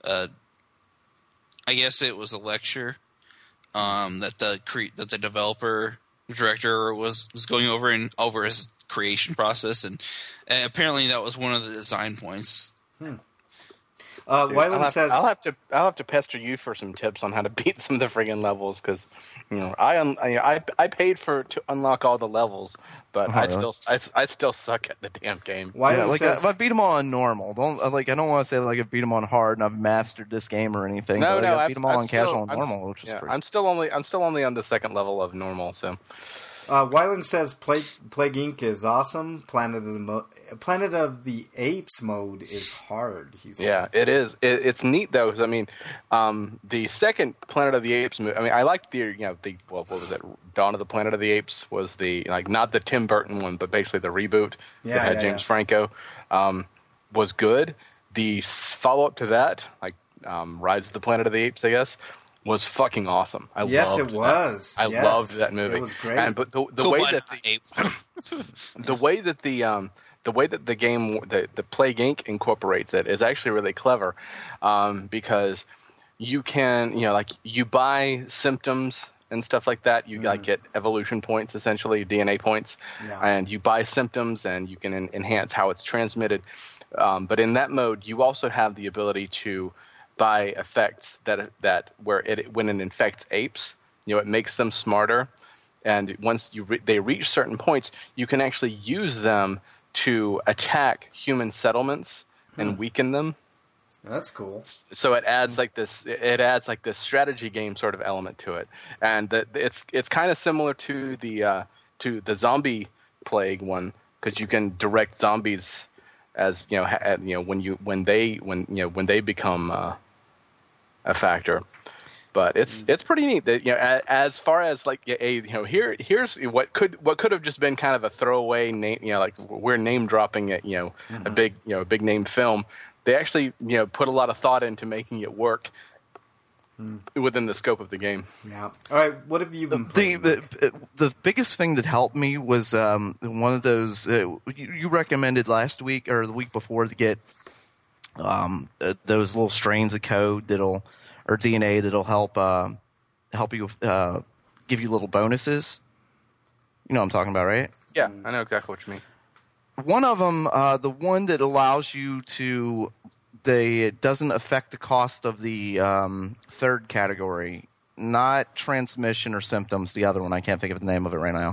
I guess it was a lecture that the developer director was going over his creation process, and apparently that was one of the design points. Wyland says, I'll have to pester you for some tips on how to beat some of the friggin' levels because I paid to unlock all the levels, but I still suck at the damn game. Wyland yeah, says, I beat them all on normal. I don't want to say like I beat them on hard and I've mastered this game or anything. No, but I beat them all I'm on casual still- and normal, which is pretty. I'm still only on the second level of normal. So Wyland says Plague Inc. is awesome. Planet of the Apes mode is hard. He said. yeah, it is. It's neat though. 'Cause, I mean, the second Planet of the Apes movie. I mean, I liked what was it? Dawn of the Planet of the Apes was not the Tim Burton one, but basically the reboot that had James Franco. Was good. The follow up to that, Rise of the Planet of the Apes, I guess, was fucking awesome. I Yes, loved it that. was. I Yes. loved that movie. It was great. But the Cool way Planet that of the Apes. the way that the game, the Plague Inc. incorporates it is actually really clever, because you can, you buy symptoms and stuff like that. You get evolution points, essentially DNA points, and you buy symptoms and you can enhance how it's transmitted. But in that mode, you also have the ability to buy effects when it infects apes, it makes them smarter. And once they reach certain points, you can actually use them to attack human settlements and weaken them. That's cool. So it adds like this strategy game sort of element to it, and it's kind of similar to the zombie plague one, because you can direct zombies as when they become a factor. But it's pretty neat that as far as here's what could have just been kind of a throwaway name, we're name dropping it, a big name film. They actually put a lot of thought into making it work within the scope of the game. Yeah. All right. What have you been playing? The biggest thing that helped me was one of those you recommended last week or the week before to get those little strains of code or DNA that'll help you give you little bonuses. You know what I'm talking about, right? Yeah, I know exactly what you mean. One of them, the one that allows you to, it doesn't affect the cost of the third category, not transmission or symptoms. The other one, I can't think of the name of it right now.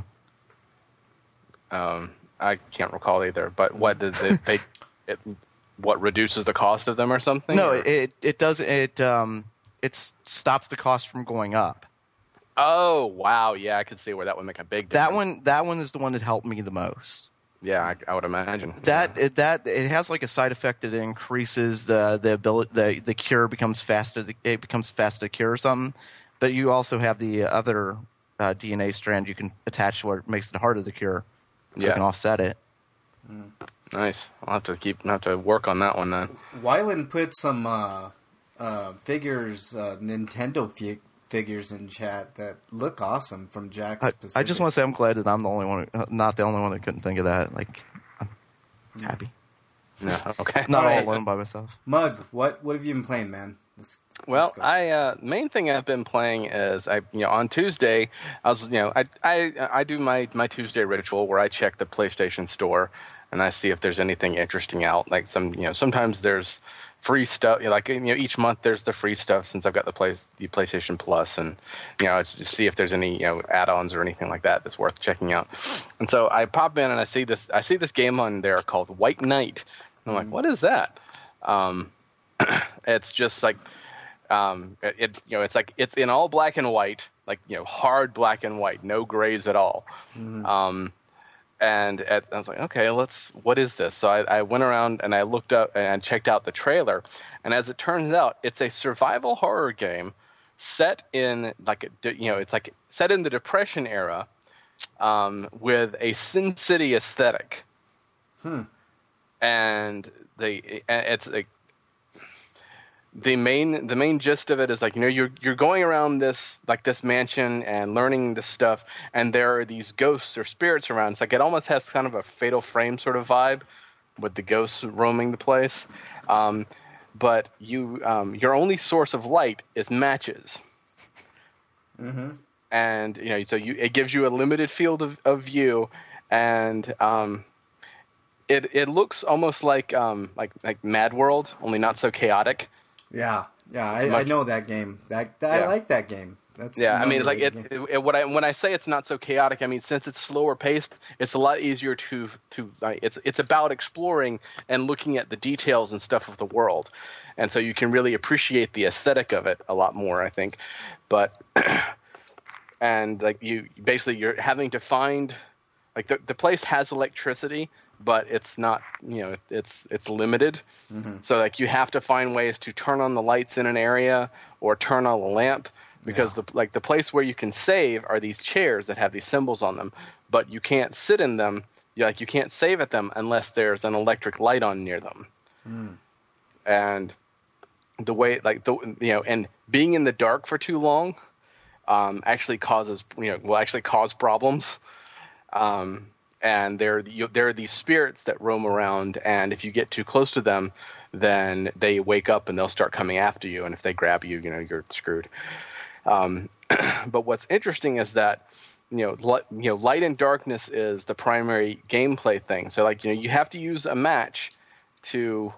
I can't recall either. But what does what reduces the cost of them or something? No, or? it does. It stops the cost from going up. Oh wow, yeah, I could see where that would make a big difference. That one is the one that helped me the most. Yeah, I would imagine It has like a side effect that increases the ability. The cure becomes faster. It becomes faster to cure or something. But you also have the other DNA strand you can attach to what makes it harder to cure, so you can offset it. Nice. I'll have to work on that one then. Wyland put some figures, Nintendo figures in chat that look awesome from Jack's Pacific. I just want to say I'm glad that I'm the only one, not the only one that couldn't think of that. Like, I'm happy. No, okay. Not All all right. alone by myself. Mug, what have you been playing, man? Well, let's go. main thing I've been playing is on Tuesday I do my Tuesday ritual where I check the PlayStation Store and I see if there's anything interesting out. Like sometimes there's free stuff. Each month there's the free stuff since I've got the PlayStation Plus, and it's just see if there's any add-ons or anything like that that's worth checking out. And so I pop in and I see this game on there called White Knight. And I'm like, what is that? It's just like it's in all black and white, hard black and white, no grays at all. Mm-hmm. I was like, okay, what is this? So I went around and I looked up and checked out the trailer, and as it turns out, it's a survival horror game set in set in the Depression era, with a Sin City aesthetic. And the main gist of it is you're going around this mansion and learning this stuff, and there are these ghosts or spirits around. It's it almost has kind of a Fatal Frame sort of vibe with the ghosts roaming the place. But your only source of light is matches. Mm-hmm. And it gives you a limited field of view, and it looks almost like Mad World, only not so chaotic. Yeah, I know that game. I like that game. I mean, when I say it's not so chaotic, I mean since it's slower paced, it's a lot easier to it's about exploring and looking at the details and stuff of the world, and so you can really appreciate the aesthetic of it a lot more, I think. But and you're having to find the place has electricity, but it's not, it's limited. Mm-hmm. So you have to find ways to turn on the lights in an area or turn on the lamp, because the place where you can save are these chairs that have these symbols on them, but you can't sit in them. You can't save at them unless there's an electric light on near them. And the way and being in the dark for too long actually causes cause problems. And there are these spirits that roam around, and if you get too close to them, then they wake up and they'll start coming after you. And if they grab you, you're screwed. But what's interesting is that light and darkness is the primary gameplay thing. So you have to use a match to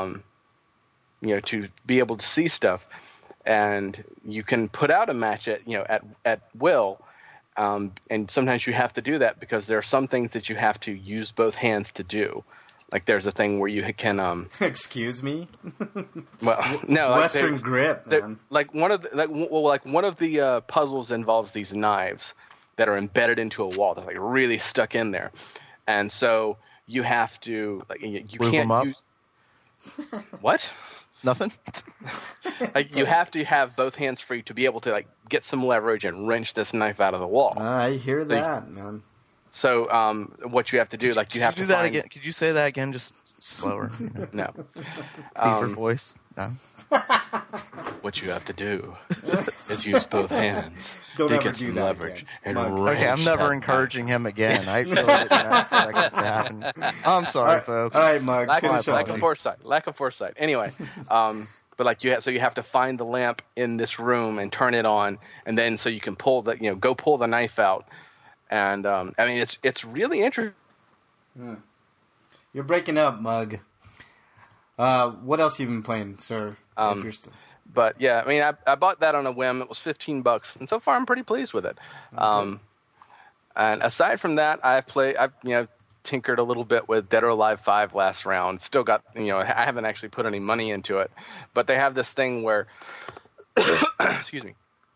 to be able to see stuff, and you can put out a match at will. And sometimes you have to do that because there are some things that you have to use both hands to do. There's a thing where you can excuse me. Well, no, Western grip, man. One of the puzzles involves these knives that are embedded into a wall that's really stuck in there, and so you have to you Move can't them up? use what. Nothing. You have to have both hands free to be able to get some leverage and wrench this knife out of the wall. I hear that, man. So what you have to do, you have to do that find... again. Could you say that again, just slower? No. Deeper voice. No. What you have to do is use both hands Don't to ever get do some that leverage. again. And Mike. Okay, I'm never encouraging him again. I really did not expect this to happen. I'm sorry, folks. All right, Mug. Lack finish up, of please. foresight. Lack of foresight. Anyway, but you have to find the lamp in this room and turn it on, and then so you can pull the knife out, and I mean it's really interesting. You're breaking up, Mug. What else you been playing, sir? If you're still... But yeah, I mean, I bought that on a whim. It was $15, and so far I'm pretty pleased with it. Okay. And aside from that, I've tinkered a little bit with Dead or Alive 5 last round. Still got I haven't actually put any money into it, but they have this thing where, excuse me,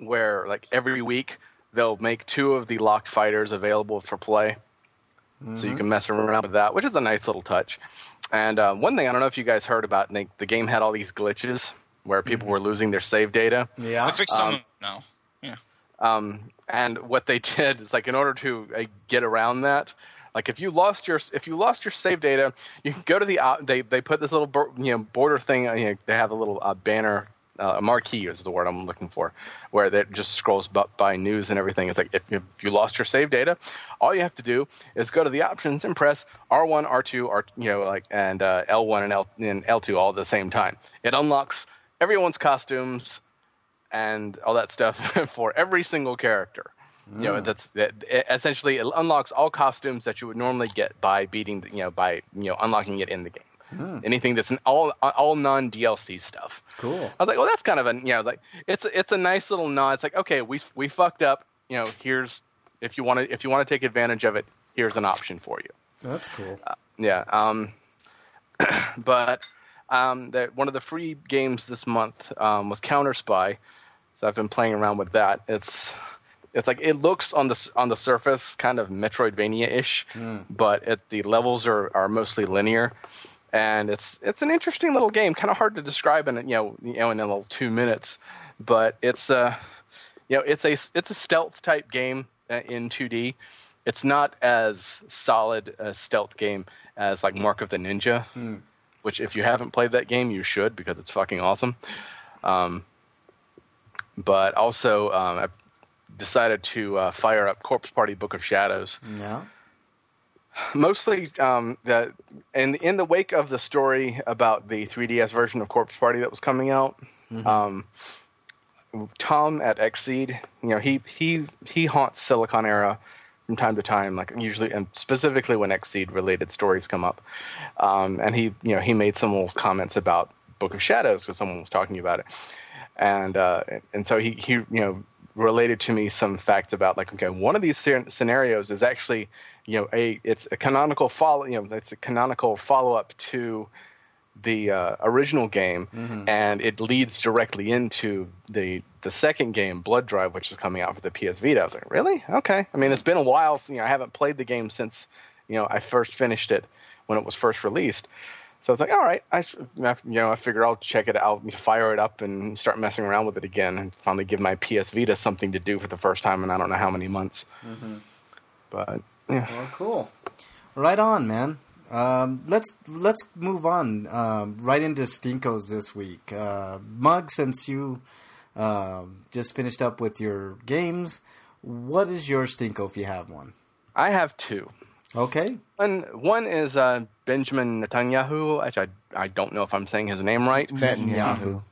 where like every week they'll make 2 of the locked fighters available for play. So you can mess around with that, which is a nice little touch. And one thing, I don't know if you guys heard about, the game had all these glitches where people were losing their save data. Yeah. I fixed some now. Yeah. And what they did is, like, in order to get around that, like if you lost your save data, you can go to the they put this little border thing. They have a little banner. A marquee is the word I'm looking for, where that just scrolls by news and everything. It's like if you lost your save data, all you have to do is go to the options and press R1, R2, and L1 and L2 all at the same time. It unlocks everyone's costumes and all that stuff for every single character. Essentially it unlocks all costumes that you would normally get by beating, unlocking it in the game. Anything that's all non DLC stuff. Cool. I was like, well, that's kind of it's a nice little nod. It's like, okay, we fucked up. Here's if you want to take advantage of it, here's an option for you. That's cool. But one of the free games this month was Counter Spy, so I've been playing around with that. It's like it looks on the surface kind of Metroidvania-ish, but the levels are mostly linear. And it's an interesting little game, kind of hard to describe in in a little 2 minutes, but it's a stealth type game in 2D. It's not as solid a stealth game as like Mark of the Ninja, which if you haven't played that game, you should, because it's fucking awesome. But also, I decided to fire up Corpse Party Book of Shadows. Yeah. Mostly in the wake of the story about the 3DS version of Corpse Party that was coming out, Tom at Xseed, he haunts Silicon Era from time to time, like usually and specifically when Xseed related stories come up. And he made some little comments about Book of Shadows because someone was talking about it, and so he related to me some facts about one of these scenarios is actually it's a canonical follow up to the original game, and it leads directly into the second game, Blood Drive, which is coming out for the PS Vita. I was like, really? Okay. I mean, it's been a while. I haven't played the game since I first finished it when it was first released. So I was like, all right, I figure I'll check it out, fire it up, and start messing around with it again, and finally give my PS Vita something to do for the first time in I don't know how many months. But yeah. Well, cool. Right on, man. Let's move on right into Stinkos this week. Mug, since you just finished up with your games, what is your Stinko if you have one? I have 2. Okay. One is Benjamin Netanyahu, which I don't know if I'm saying his name right. Netanyahu.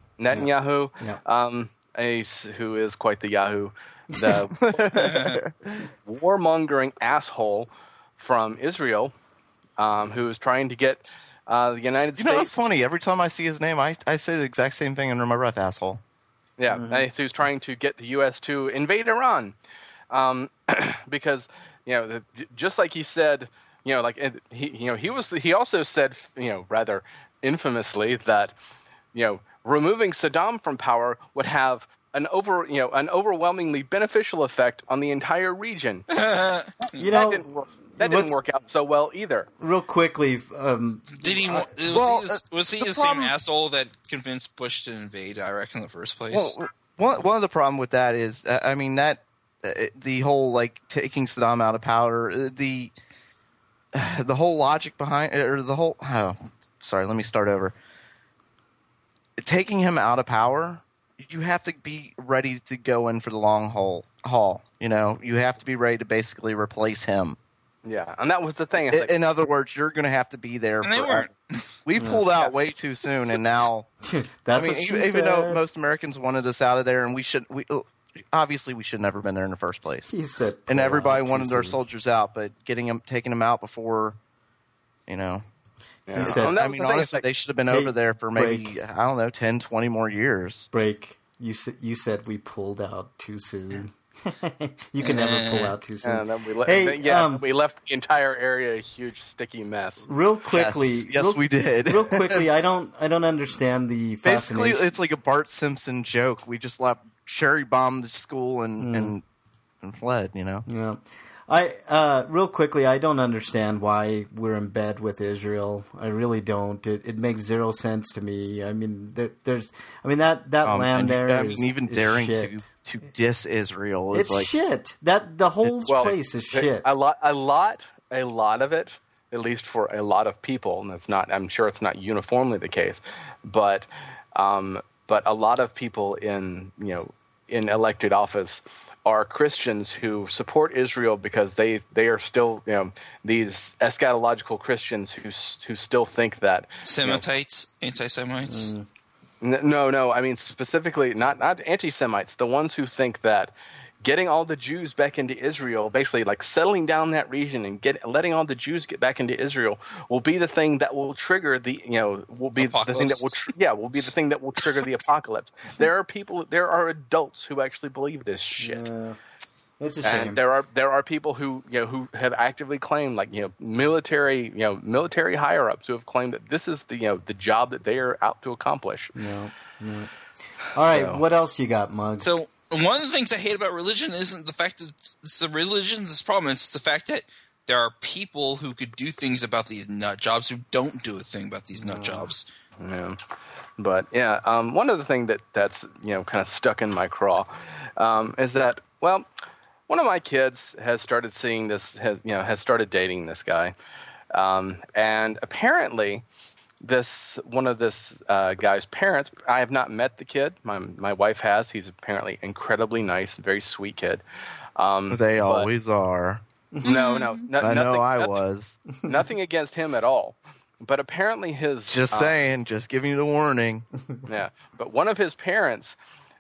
Yeah. Who is quite the Yahoo. The warmongering asshole from Israel, who is trying to get the United States... it's funny. Every time I see his name, I say the exact same thing under my breath, asshole. Yeah, who's trying to get the U.S. to invade Iran. Because... just like he said, he also said, rather infamously that, removing Saddam from power would have an overwhelmingly beneficial effect on the entire region. That didn't work out so well either. Real quickly, did he? Was he the same asshole that convinced Bush to invade Iraq in the first place? Well, one of the problem with that is, the whole taking Saddam out of power, the whole logic behind it, or the whole let me start over. Taking him out of power, you have to be ready to go in for the long haul. You have to be ready to basically replace him. Yeah, and that was the thing. In other words, you're going to have to be there. And they weren't. We pulled out way too soon, and now even though most Americans wanted us out of there, and we should have never been there in the first place. He said, and everybody wanted their soldiers out, but taking them out before, Yeah. He said, honestly, they should have been over there for maybe, 10, 20 more years. You said we pulled out too soon. You can never pull out too soon. We left the entire area a huge sticky mess. Real quickly, yes, we did. Real quickly, I don't understand the fascination. Basically, it's like a Bart Simpson joke. We just cherry bombed the school and fled. Yeah. I real quickly, I don't understand why we're in bed with Israel. I really don't. It makes zero sense to me. I mean, there's that land there is even is daring shit. to diss Israel is It's like shit. The whole place is shit. A lot of it, at least for a lot of people, and I'm sure it's not uniformly the case, but a lot of people in elected office are Christians who support Israel because they are still these eschatological Christians who still think that Semitites, anti-Semites. No. I mean specifically not anti-Semites. The ones who think that getting all the Jews back into Israel, basically like settling down that region and letting all the Jews get back into Israel, will be the thing that will trigger the will be Apocalypse. the thing that will be the thing that will trigger the apocalypse. There are adults who actually believe this shit. Yeah. It's a shame. And there are people who who have actively claimed, like military higher ups who have claimed that this is the job that they are out to accomplish. No. All right, what else you got, Muggs? So one of the things I hate about religion isn't the fact that it's the religion's problem. It's the fact that there are people who could do things about these nut jobs who don't do a thing about these nut jobs. Yeah, but one other thing that's kind of stuck in my craw is that one of my kids has started seeing this has started dating this guy, and apparently one of this guy's parents. I have not met the kid. My wife has. He's apparently incredibly nice, very sweet kid. they always are. No, I know I was. Nothing against him at all. But apparently his Just saying, just giving you the warning. Yeah, but one of his parents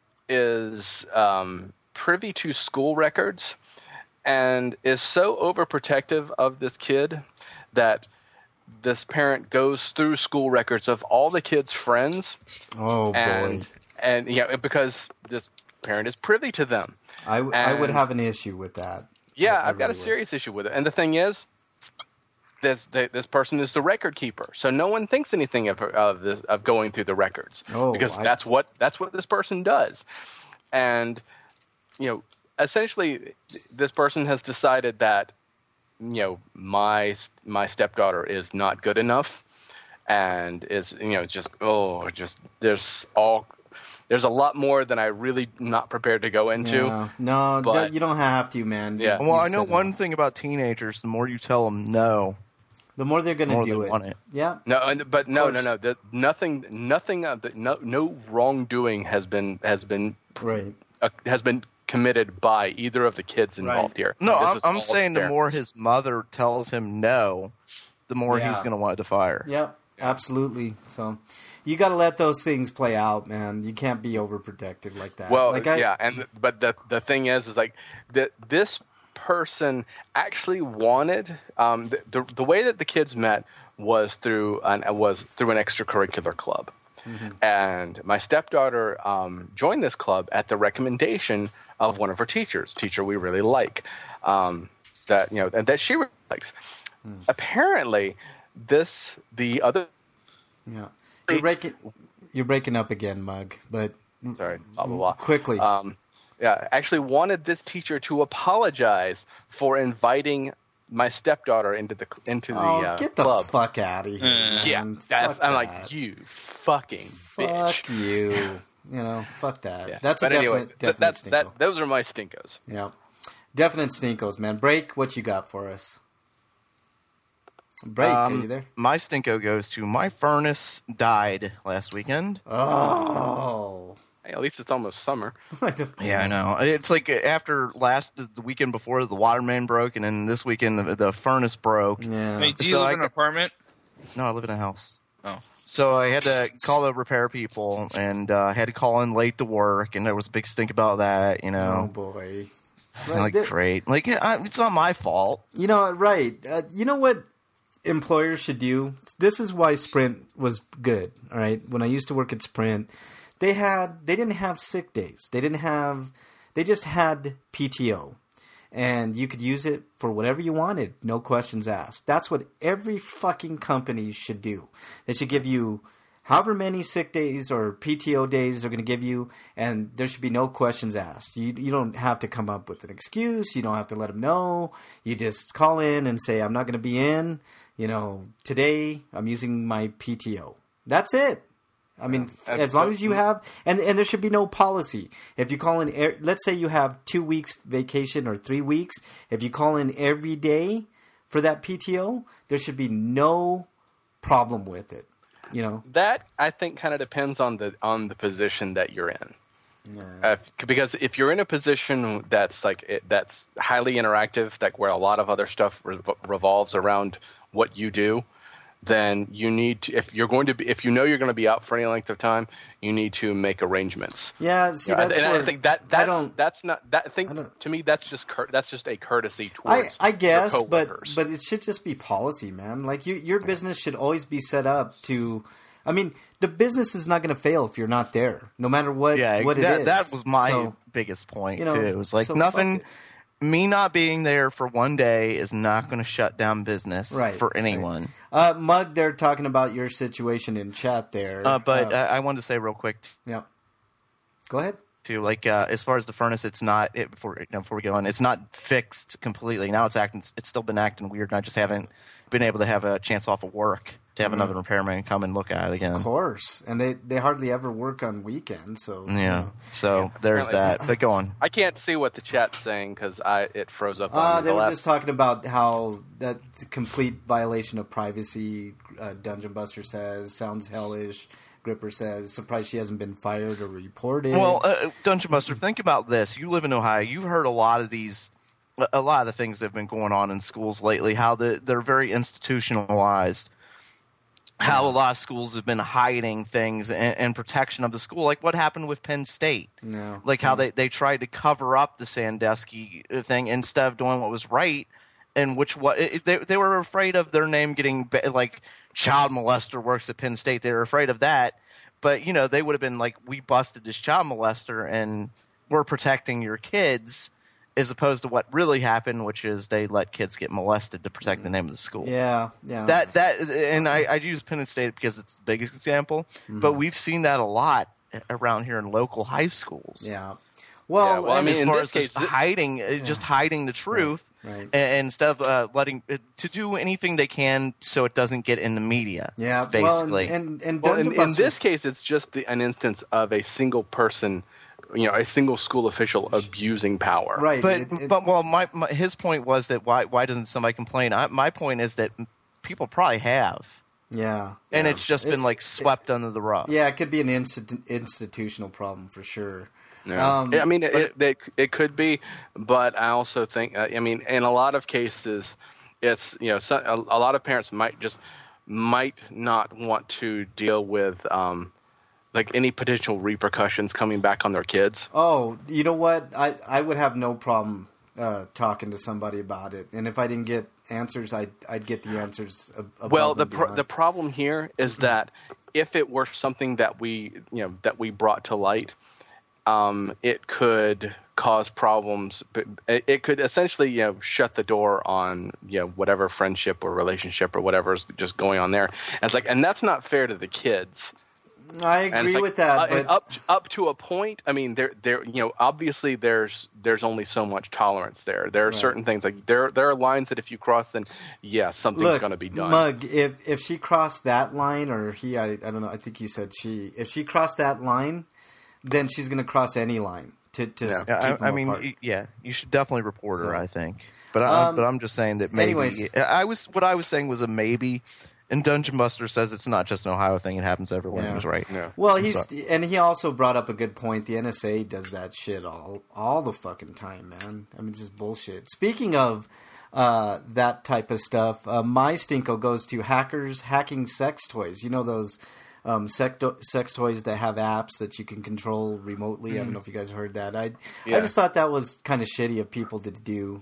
is privy to school records and is so overprotective of this kid that this parent goes through school records of all the kid's friends. Oh, boy. And because this parent is privy to them. I would have an issue with that. Yeah, I I've got a really would. serious issue with it. And the thing is, this person is the record keeper, so no one thinks anything of going through the records because that's what this person does. And essentially, this person has decided that my stepdaughter is not good enough, and is there's a lot more than I really not prepared to go into. Yeah. No, but, you don't have to, man. Yeah. Well, I know one thing about teenagers: the more you tell them no, the more they're going to do it. Want it. Yeah. No, no wrongdoing has been Right. Has been committed by either of the kids involved here. No, This is all I'm saying the parents. more his mother tells him no, the more he's going to want to fire. Yep, absolutely. So you got to let those things play out, man. You can't be overprotective like that. Well, like but the thing is like that this person actually wanted the way that the kids met was through an extracurricular club. Mm-hmm. And my stepdaughter joined this club at the recommendation of one of her teachers, teacher we really like, that she really likes. Apparently, the other. Yeah, you're breaking up again, Mug. But sorry, blah blah blah. Quickly. Actually wanted this teacher to apologize for inviting my stepdaughter into the get the club. fuck out of here. Man. I'm Fuck like, that. you fucking bitch. Fuck you. Fuck that. Yeah. That's but a anyway, definite stinko. those are my stinkos. Yeah. Definite stinkos, man. Break, what you got for us? Break, are you there? My stinko goes to my furnace died last weekend. Oh. Hey, at least it's almost summer. Yeah, I know. It's like after the weekend before the water main broke, and then this weekend the furnace broke. Yeah. Wait, do you live in an apartment? No, I live in a house. Oh. So I had to call the repair people, and I had to call in late to work, and there was a big stink about that, Oh, boy. Great. It's not my fault. Right. You know what employers should do? This is why Sprint was good, all right? When I used to work at Sprint, they didn't have sick days. They just had PTO. And you could use it for whatever you wanted, no questions asked. That's what every fucking company should do. They should give you however many sick days or PTO days they're going to give you, and there should be no questions asked. You don't have to come up with an excuse. You don't have to let them know. You just call in and say, I'm not going to be in. Today I'm using my PTO. That's it. I mean, as long as you have, and there should be no policy. If you call in, let's say you have 2 weeks vacation or 3 weeks. If you call in every day for that PTO, there should be no problem with it. That I think kind of depends on the position that you're in. Yeah. Because if you're in a position that's that's highly interactive, where a lot of other stuff revolves around what you do, then you need to, if you're going to be out for any length of time, you need to make arrangements. Yeah, see, I think to me that's just a courtesy towards I guess, your but coworkers. it should just be policy, man. Like your business should always be set up to. I mean, the business is not going to fail if you're not there, no matter what it is. That was my biggest point too. It was like so nothing. Me not being there for one day is not going to shut down business for anyone. Right. Mug, they're talking about your situation in chat there. But I wanted to say real quick. Yeah. Go ahead. Too, as far as the furnace, it's not before we go on. It's not fixed completely. Now it's still been acting weird, and I just haven't been able to have a chance off of work to have another repairman come and look at it again. Of course, and they hardly ever work on weekends, so So there's that. But go on. I can't see what the chat's saying because it froze up. They were just talking about how that's a complete violation of privacy. Dungeon Buster says sounds hellish. Gripper says surprised she hasn't been fired or reported. Well, Dungeon Buster, think about this. You live in Ohio. You've heard a lot of the things that have been going on in schools lately. How they're very institutionalized. How a lot of schools have been hiding things in protection of the school, like what happened with Penn State. No. Like how they tried to cover up the Sandusky thing instead of doing what was right, and they were afraid of their name getting like child molester works at Penn State. They were afraid of that, but they would have been like, we busted this child molester and we're protecting your kids. As opposed to what really happened, which is they let kids get molested to protect the name of the school. Yeah. That and I use Penn State because it's the biggest example, but we've seen that a lot around here in local high schools. Yeah. Well, I mean, as far as just hiding the truth, right. And instead of letting to do anything they can so it doesn't get in the media. Yeah, basically. Well, in this case, it's just an instance of a single person. A single school official abusing power. Right. But his point was that why doesn't somebody complain? My point is that people probably have. Yeah. And it's just been swept under the rug. Yeah, it could be an institutional problem for sure. Yeah. I mean, it could be, but I also think, in a lot of cases, it's, a lot of parents might not want to deal with, any potential repercussions coming back on their kids. Oh, you know what? I would have no problem talking to somebody about it, and if I didn't get answers, I'd get the answers. The problem here is that if it were something that we brought to light, it could cause problems. It could essentially shut the door on whatever friendship or relationship or whatever is just going on there. And that's not fair to the kids. I agree with that, but up to a point. I mean, there obviously there's only so much tolerance there. There are certain things there are lines that if you cross, then something's going to be done. Mug, if she crossed that line, or he, I don't know. I think you said she. If she crossed that line, then she's going to cross any line to keep them apart. You should definitely report her. I think, but I'm just saying that maybe. Anyways, what I was saying was a maybe. And Dungeon Buster says it's not just an Ohio thing; it happens everywhere. Yeah. He was right. Yeah. Well, he also brought up a good point. The NSA does that shit all the fucking time, man. I mean, just bullshit. Speaking of that type of stuff, my stinko goes to hackers hacking sex toys. You know those sex toys that have apps that you can control remotely. I don't know if you guys heard that. I just thought that was kind of shitty of people to do.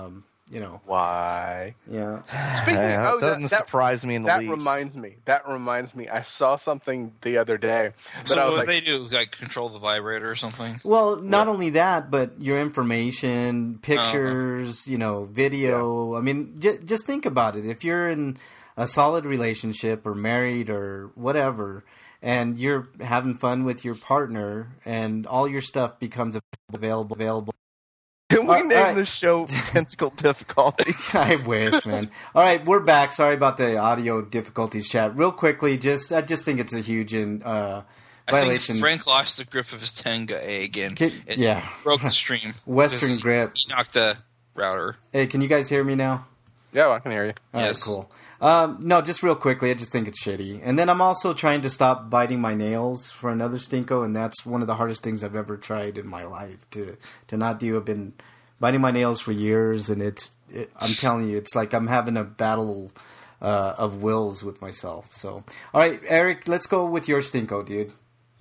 Why? Yeah. Speaking of, doesn't surprise me in the least. That reminds me. I saw something the other day. So what they do, control the vibrator or something? Well, not only that, but your information, pictures, video. Yeah. I mean, just think about it. If you're in a solid relationship or married or whatever, and you're having fun with your partner, and all your stuff becomes available. Can we name right. the show Tentacle Difficulties? I wish, man. All right, we're back. Sorry about the audio difficulties, chat. Real quickly, I just think it's a huge I violation. think Frank lost the grip of his Tenga A again. Yeah. Broke the stream. Western grip. He knocked the router. Hey, can you guys hear me now? Yeah, I can hear you. All Yes. right, cool. No, just real quickly, I just think it's shitty. And then I'm also trying to stop biting my nails for another stinko, and that's one of the hardest things I've ever tried in my life to not do. I've been biting my nails for years, and I'm telling you, it's like I'm having a battle of wills with myself. So, all right, Eric, let's go with your stinko, dude.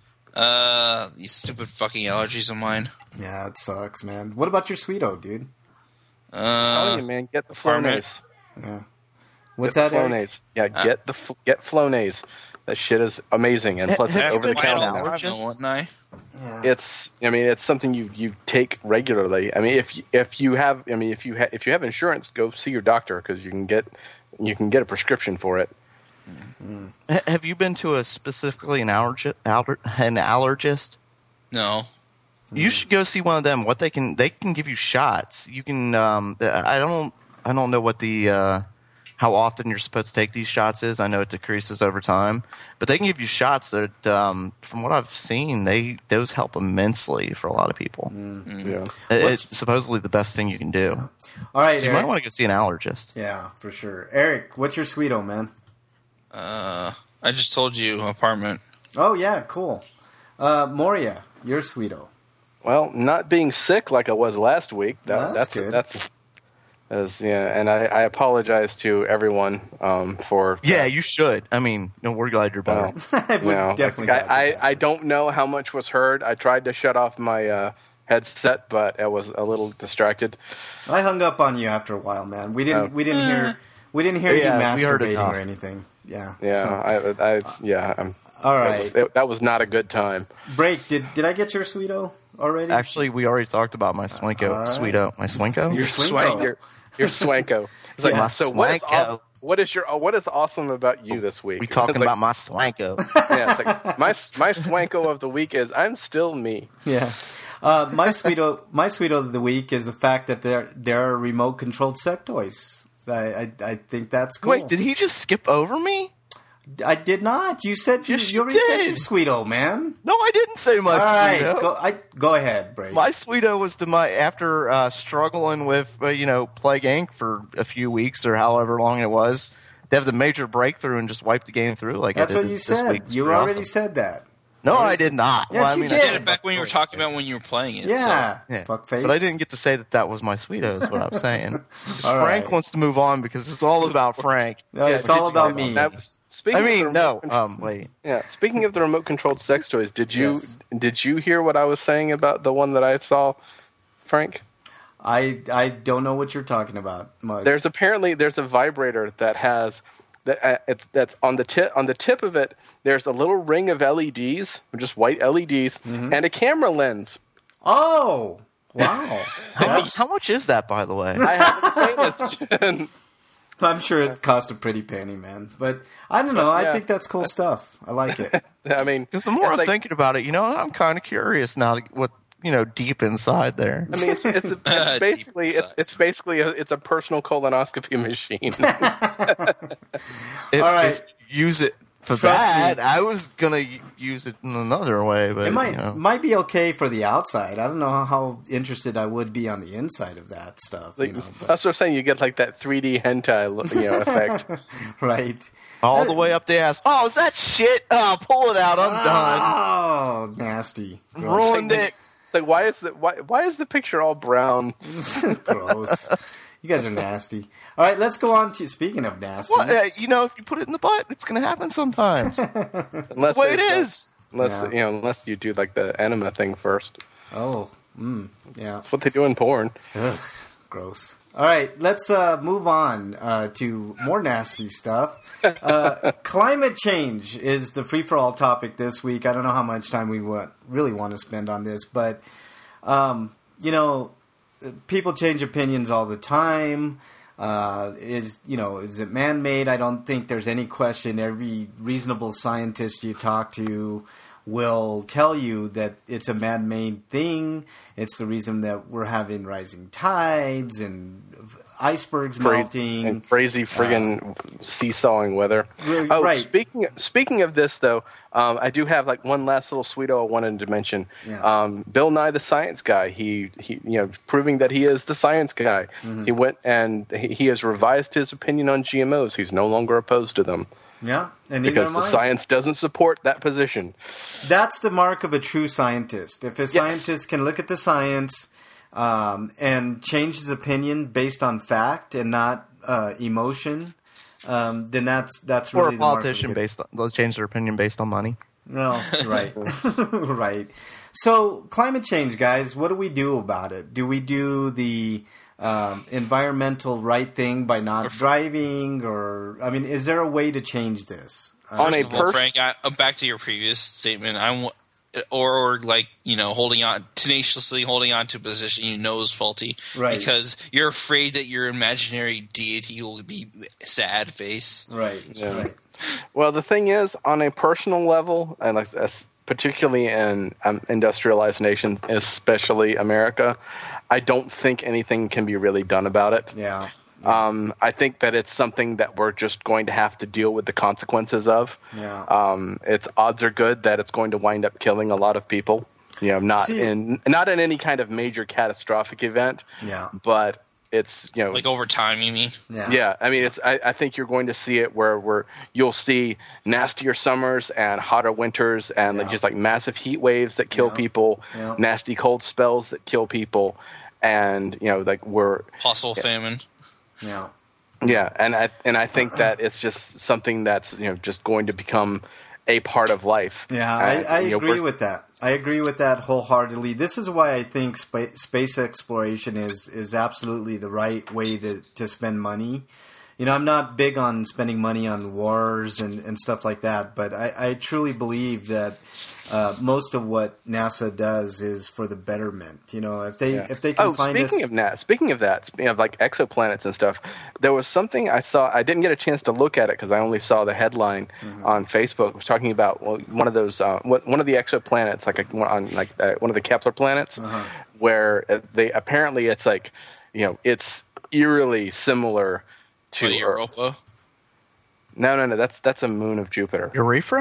These stupid fucking allergies of mine. Yeah, it sucks, man. What about your sweeto, dude? Oh, you man, get the Flonase. Flonase. Yeah. What's Get that, the Eric? Flonase. Yeah, get Flonase. That shit is amazing, and plus it's Have over the you tried counter. all now. Wouldn't I? Yeah. It's something you take regularly. I mean, if you have insurance, go see your doctor because you can get a prescription for it. Have you been to a specifically an allergist? No. You should go see one of them. They can give you shots. You can. I don't know what the how often you're supposed to take these shots is. I know it decreases over time, but they can give you shots that, from what I've seen, those help immensely for a lot of people. Yeah. It's supposedly the best thing you can do. All right, So you Eric. might want to go see an allergist. Yeah, for sure. Eric, what's your sweeto, man? I just told you apartment. Oh, yeah, cool. Moria, your sweeto. Well, not being sick like I was last week. That's good. And I apologize to everyone for. Yeah, you should. I mean, we're glad you're better. We're definitely I don't know how much was heard. I tried to shut off my headset, but I was a little distracted. I hung up on you after a while, man. We didn't hear you Yeah, we heard masturbating enough. or anything. Yeah. Yeah, So, all right. That was not a good time. Break. Did I get your sweeto already? Actually, we already talked about my Swanko. All right. Sweeto. My Swanko? Your swinko. You're Swanko. It's like, My so Swanko. what is awesome about you this week? We talking It's like, about my Swanko. yeah, it's like, my Swanko of the week is I'm still me. Yeah. My sweeto of the week is the fact that there are remote controlled sex toys. I think that's cool. Wait, did he just skip over me? I did not. You said Yes, you you already said did. your sweeto, man. No, I didn't say my All right, Sweeto. go ahead, Break. My Sweeto was after struggling with Plague Inc. for a few weeks or however long it was. They have the major breakthrough and just wipe the game through like That's I did what you this said. week. It's You pretty already awesome. said that. No, I did not. Yes, well, I you mean, did. You I said it back when you were talking about when you were playing it. Yeah. Yeah. Fuckface. But I didn't get to say that was my Sweeto, is what I'm saying. All Frank right. wants to move on because it's all about Frank. No, it's all about me. Now, speaking I of the mean, remote no. control- Wait. Yeah, speaking of the remote controlled sex toys, did you Yes. hear what I was saying about the one that I saw, Frank? I don't know what you're talking about, Mug. There's a vibrator that has that's on the tip of it. There's a little ring of LEDs, just white LEDs, and a camera lens. Oh, wow. How much is that, by the way? I haven't famous. I'm sure it cost a pretty penny, man. But I don't know. I Yeah. think that's cool stuff. I like it. I mean, Because the more it's I'm like- thinking about it, I'm kind of curious now what deep inside there. I mean, it's basically inside. it's a personal colonoscopy machine. If, All right. if you use it for Trust that, me. I was gonna use it in another way, but It might be okay for the outside. I don't know how interested I would be on the inside of that stuff. Like, but, that's what I'm saying. You get like that 3D hentai effect. right. all the way up the ass. Oh, is that shit? Oh, pull it out. I'm done. Oh, nasty. Ruined it. Like, why is the picture all brown? Gross. You guys are nasty. All right, let's go on to speaking of nasty. What? If you put it in the butt, it's gonna happen sometimes. That's Unless the way it there's, is. Unless Yeah. unless you do like the enema thing first. Oh, yeah. That's what they do in porn. Ugh, gross. All right, let's move on to more nasty stuff. Climate change is the free-for-all topic this week. I don't know how much time we really want to spend on this, but, people change opinions all the time. Is it man-made? I don't think there's any question. Every reasonable scientist you talk to will tell you that it's a man-made thing. It's the reason that we're having rising tides and icebergs melting and crazy friggin' seesawing weather. Right. Speaking of this though, I do have like one last little sweeto I wanted to mention. Yeah. Bill Nye the Science Guy. He proving that he is the science guy. Mm-hmm. He went and he has revised his opinion on GMOs. He's no longer opposed to them. Yeah, and because the science doesn't support that position. That's the mark of a true scientist. If a scientist can look at the science and change his opinion based on fact and not emotion, then that's really or a politician they'll change their opinion based on money. No, right, right. So climate change, guys, what do we do about it? Do we do the environmental right thing by not driving, or is there a way to change this? First of all, Frank, back to your previous statement. Tenaciously holding on to a position you know is faulty, right? Because you're afraid that your imaginary deity will be sad face, right? Yeah. Right. Well, the thing is, on a personal level, and particularly in industrialized nations, especially America, I don't think anything can be really done about it. Yeah. I think that it's something that we're just going to have to deal with the consequences of. Yeah. Its odds are good that it's going to wind up killing a lot of people. Not in any kind of major catastrophic event. Yeah. But it's like over time, you mean? Yeah. Yeah. I think you're going to see it where you'll see nastier summers and hotter winters and just like massive heat waves that kill people, nasty cold spells that kill people, and we're fossil famine. Yeah. Yeah, and I think that it's just something that's just going to become a part of life. Yeah, I agree with that. I agree with that wholeheartedly. This is why I think space exploration is absolutely the right way to spend money. I'm not big on spending money on wars and stuff like that, but I truly believe that most of what NASA does is for the betterment. If they can find us. Speaking of that, like exoplanets and stuff, there was something I saw. I didn't get a chance to look at it because I only saw the headline on Facebook. It was talking about one of those, one of the exoplanets, one of the Kepler planets, where they apparently it's like, it's eerily similar to Europa. No. That's a moon of Jupiter. Urethra?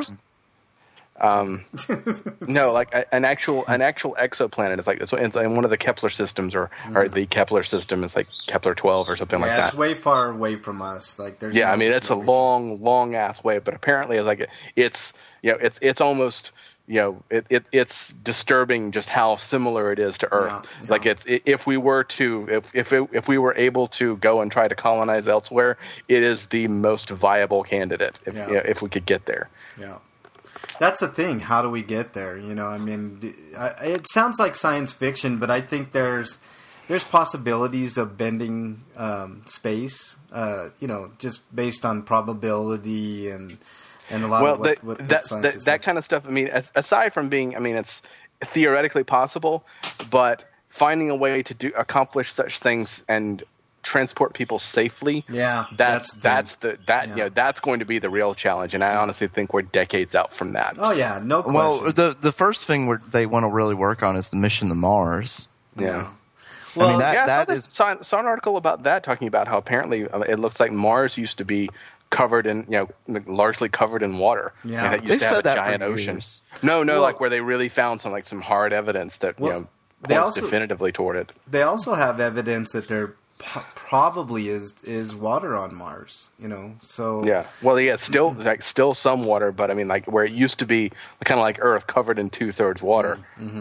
No, like an actual exoplanet. It's like it's in one of the Kepler systems, or the Kepler system is like Kepler 12 or something like that. Yeah, it's way far away from us. Like there's it's a long ass way, but apparently it's almost it's disturbing just how similar it is to Earth. Yeah. Like if we were able to go and try to colonize elsewhere, it is the most viable candidate if we could get there. Yeah. That's the thing. How do we get there? It sounds like science fiction, but I think there's possibilities of bending space. Just based on probability and a lot of what that kind of stuff. Aside from being, it's theoretically possible, but finding a way to accomplish such things and transport people safely. Yeah, that's going to be the real challenge, and I honestly think we're decades out from that. Oh yeah, no question. Well, the first thing they want to really work on is the mission to Mars. Yeah. Well, I saw an article about that talking about how apparently it looks like Mars used to be covered in largely covered in water. Yeah, it used to have a giant ocean. No, like where they really found some hard evidence that points definitively toward it. They also have evidence that there probably is water on Mars, so still some water, but where it used to be kind of like Earth, covered in 2/3 water.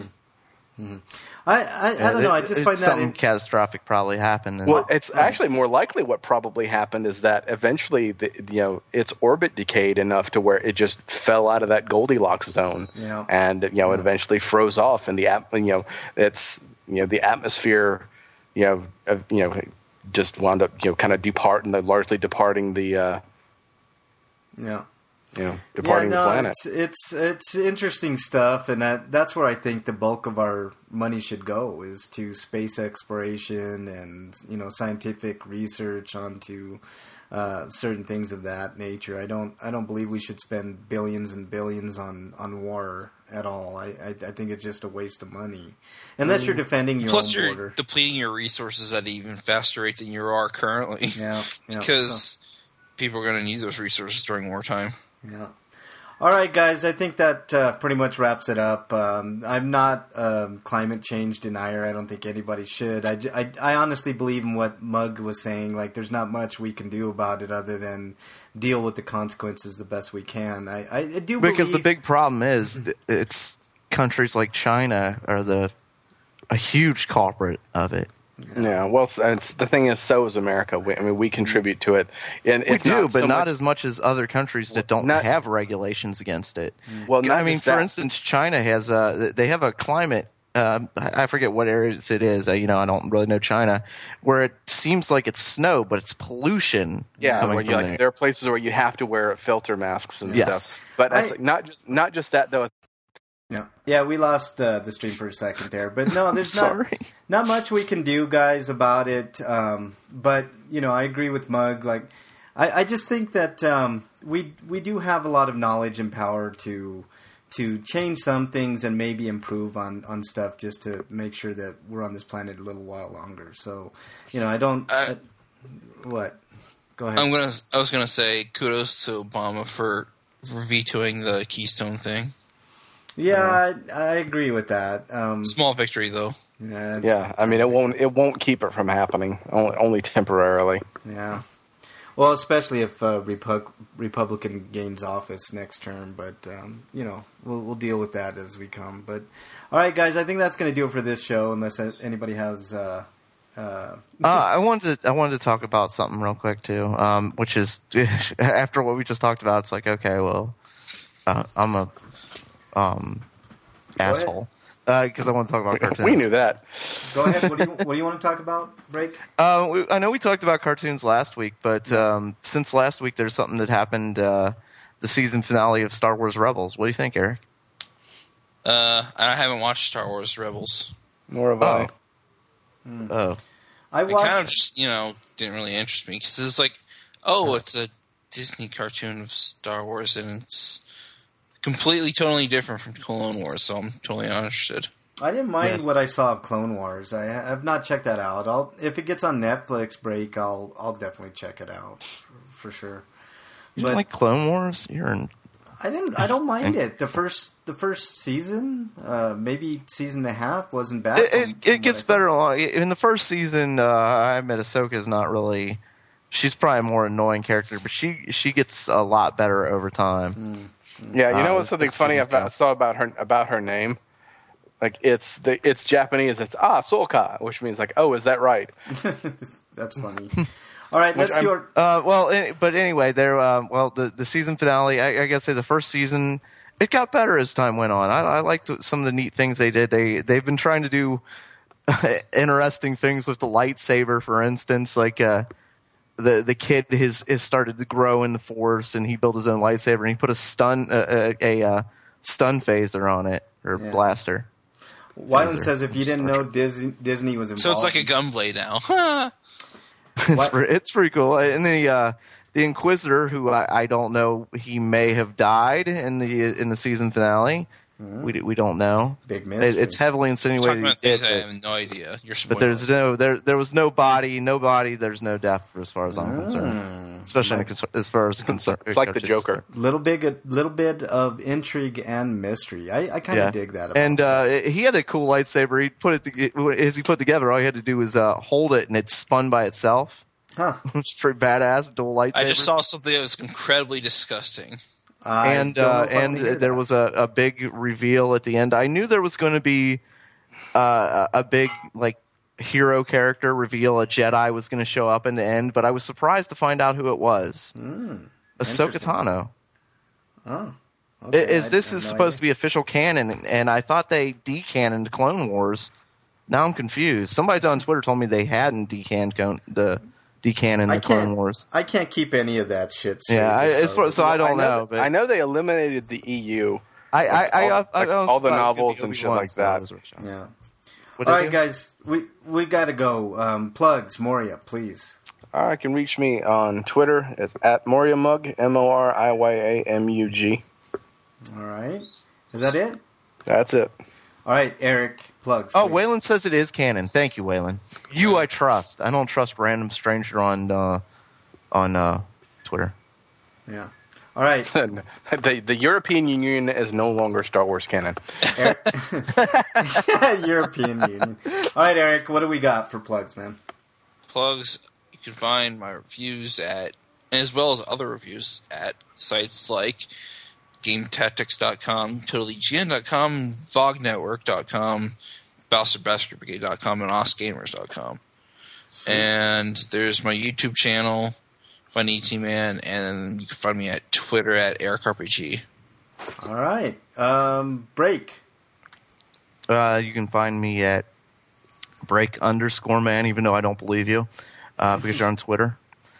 I don't know. I just find that something catastrophic probably happened. It's actually more likely what probably happened is that eventually its orbit decayed enough to where it just fell out of that Goldilocks zone, and it eventually froze off, and the atmosphere. Just wound up, kind of largely departing the. departing the planet. It's interesting stuff, and that's where I think the bulk of our money should go is to space exploration and scientific research onto certain things of that nature. I don't believe we should spend billions and billions on war at all. I think it's just a waste of money unless you're defending your own border. Plus, you're depleting your resources at an even faster rate than you are currently. Yeah, because people are going to need those resources during wartime. Yeah. All right, guys. I think that pretty much wraps it up. I'm not a climate change denier. I don't think anybody should. I honestly believe in what Mug was saying. Like, there's not much we can do about it other than deal with the consequences the best we can. I do because the big problem is it's countries like China are a huge culprit of it. Yeah, well, the thing is, so is America. We contribute to it. And we do, but not as much as other countries that don't have regulations against it. Well, for instance, China has they have a climate. I forget what areas it is. I don't really know China, where it seems like it's snow, but it's pollution. Yeah, there are places where you have to wear filter masks and stuff. But not just that though. Yeah, we lost the stream for a second there, but no, there's not much we can do, guys, about it. But I agree with Mug. Like, I just think that we do have a lot of knowledge and power to change some things and maybe improve on stuff just to make sure that we're on this planet a little while longer. So, I don't. What? Go ahead. I was gonna say kudos to Obama for vetoing the Keystone thing. Yeah, I agree with that. Small victory, though. Yeah, I mean, it won't keep it from happening, only temporarily. Yeah. Well, especially if Republican gains office next term, but we'll deal with that as we come. But all right, guys, I think that's going to do it for this show. Unless anybody has. I wanted to talk about something real quick too, which is after what we just talked about, it's like, okay, well, I'm a asshole because I want to talk about cartoons. We knew that. Go ahead. What do you want to talk about, Break? I know we talked about cartoons last week, but since last week, there's something that happened. The season finale of Star Wars Rebels. What do you think, Eric? I haven't watched Star Wars Rebels. Nor have I. Oh. I watched. It kind of just didn't really interest me because it's like, it's a Disney cartoon of Star Wars and it's completely, totally different from Clone Wars, so I'm totally uninterested. I didn't mind what I saw of Clone Wars. I have not checked that out. If it gets on Netflix, Break, I'll definitely check it out for sure. You don't like Clone Wars? I don't mind it. The first season, maybe season and a half, wasn't bad. It gets better along. In the first season, I admit Ahsoka's not really. She's probably a more annoying character, but she gets a lot better over time. Yeah, what's something funny I saw about her name? Like it's Japanese. It's Ahsoka, which means like, oh, is that right? That's funny. All right, let's do our. But anyway, the season finale. I gotta say, the first season it got better as time went on. I liked some of the neat things they did. They've been trying to do interesting things with the lightsaber, for instance, like. The kid has started to grow in the Force, and he built his own lightsaber, and he put a stun phaser on it, or blaster. Wyland says if you didn't know Disney was involved. So it's like a gunblade now. It's pretty cool. And the Inquisitor, who I don't know, he may have died in the season finale. We don't know. Big mystery. It's heavily insinuated. Talking about things I have no idea. You're spoiling. But there was no body. There's no death as far as I'm concerned. Especially as far as concerned. It's like the Joker. Little bit of intrigue and mystery. I kind of dig that. And he had a cool lightsaber. He put together. All he had to do was hold it, and it spun by itself. Huh? It's pretty badass. Dual lightsaber. I just saw something that was incredibly disgusting. And there was a big reveal at the end. I knew there was going to be a big hero character reveal. A Jedi was going to show up in the end, but I was surprised to find out who it was. Ahsoka Tano. Oh, okay. This is supposed to be official canon, and I thought they decanoned Clone Wars. Now I'm confused. Somebody on Twitter told me they hadn't decanoned decanon the Clone Wars. I can't keep any of that shit straight. Yeah, I don't know. But I know they eliminated the EU. All the novels and shit like that. Yeah. All right, guys, we got to go. Plugs, Moria, please. You can reach me on Twitter. It's at MoriaMug, MoriyaMug. All right. Is that it? That's it. All right, Eric, plugs. Oh, please. Waylon says it is canon. Thank you, Waylon. You I trust. I don't trust random stranger on Twiter. Yeah. All right. The European Union is no longer Star Wars canon. European Union. All right, Eric, what do we got for plugs, man? Plugs, you can find my reviews as well as other reviews at sites like GameTactics.com, TotallyGN.com, VogNetwork.com, BastardBasketBrigade.com, and OsGamers.com. And there's my YouTube channel, Find ET-Man, and you can find me at Twitter at EricRPG. All right. Break. You can find me at break_man, even though I don't believe you, because you're on Twitter.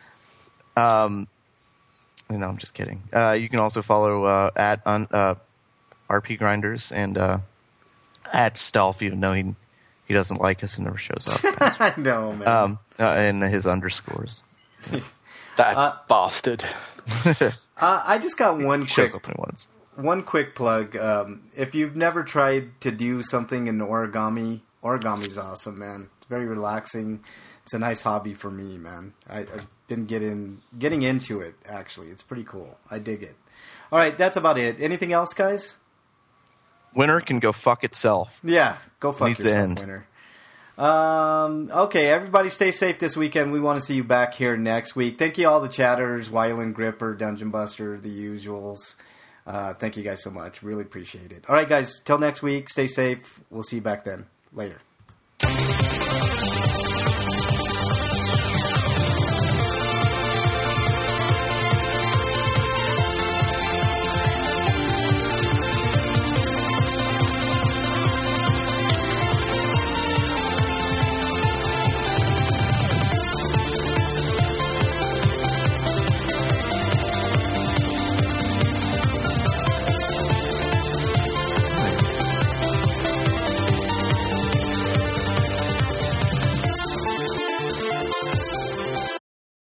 No, I'm just kidding. You can also follow at RP Grinders and at Stealth, even though he doesn't like us and never shows up. I know, man. And his underscores. That bastard. I just got one Shows up once. One quick plug. If you've never tried to do something in origami, origami's awesome, man. It's very relaxing. It's a nice hobby for me, man. I've been getting into it, actually. It's pretty cool. I dig it. All right, that's about it. Anything else, guys? Winter can go fuck itself. Yeah, go fuck Needs yourself, to end. Winter. Okay, everybody stay safe this weekend. We want to see you back here next week. Thank you all the chatters, Wyland, Gripper, Dungeon Buster, the usuals. Thank you guys so much. Really appreciate it. All right, guys, till next week, stay safe. We'll see you back then. Later.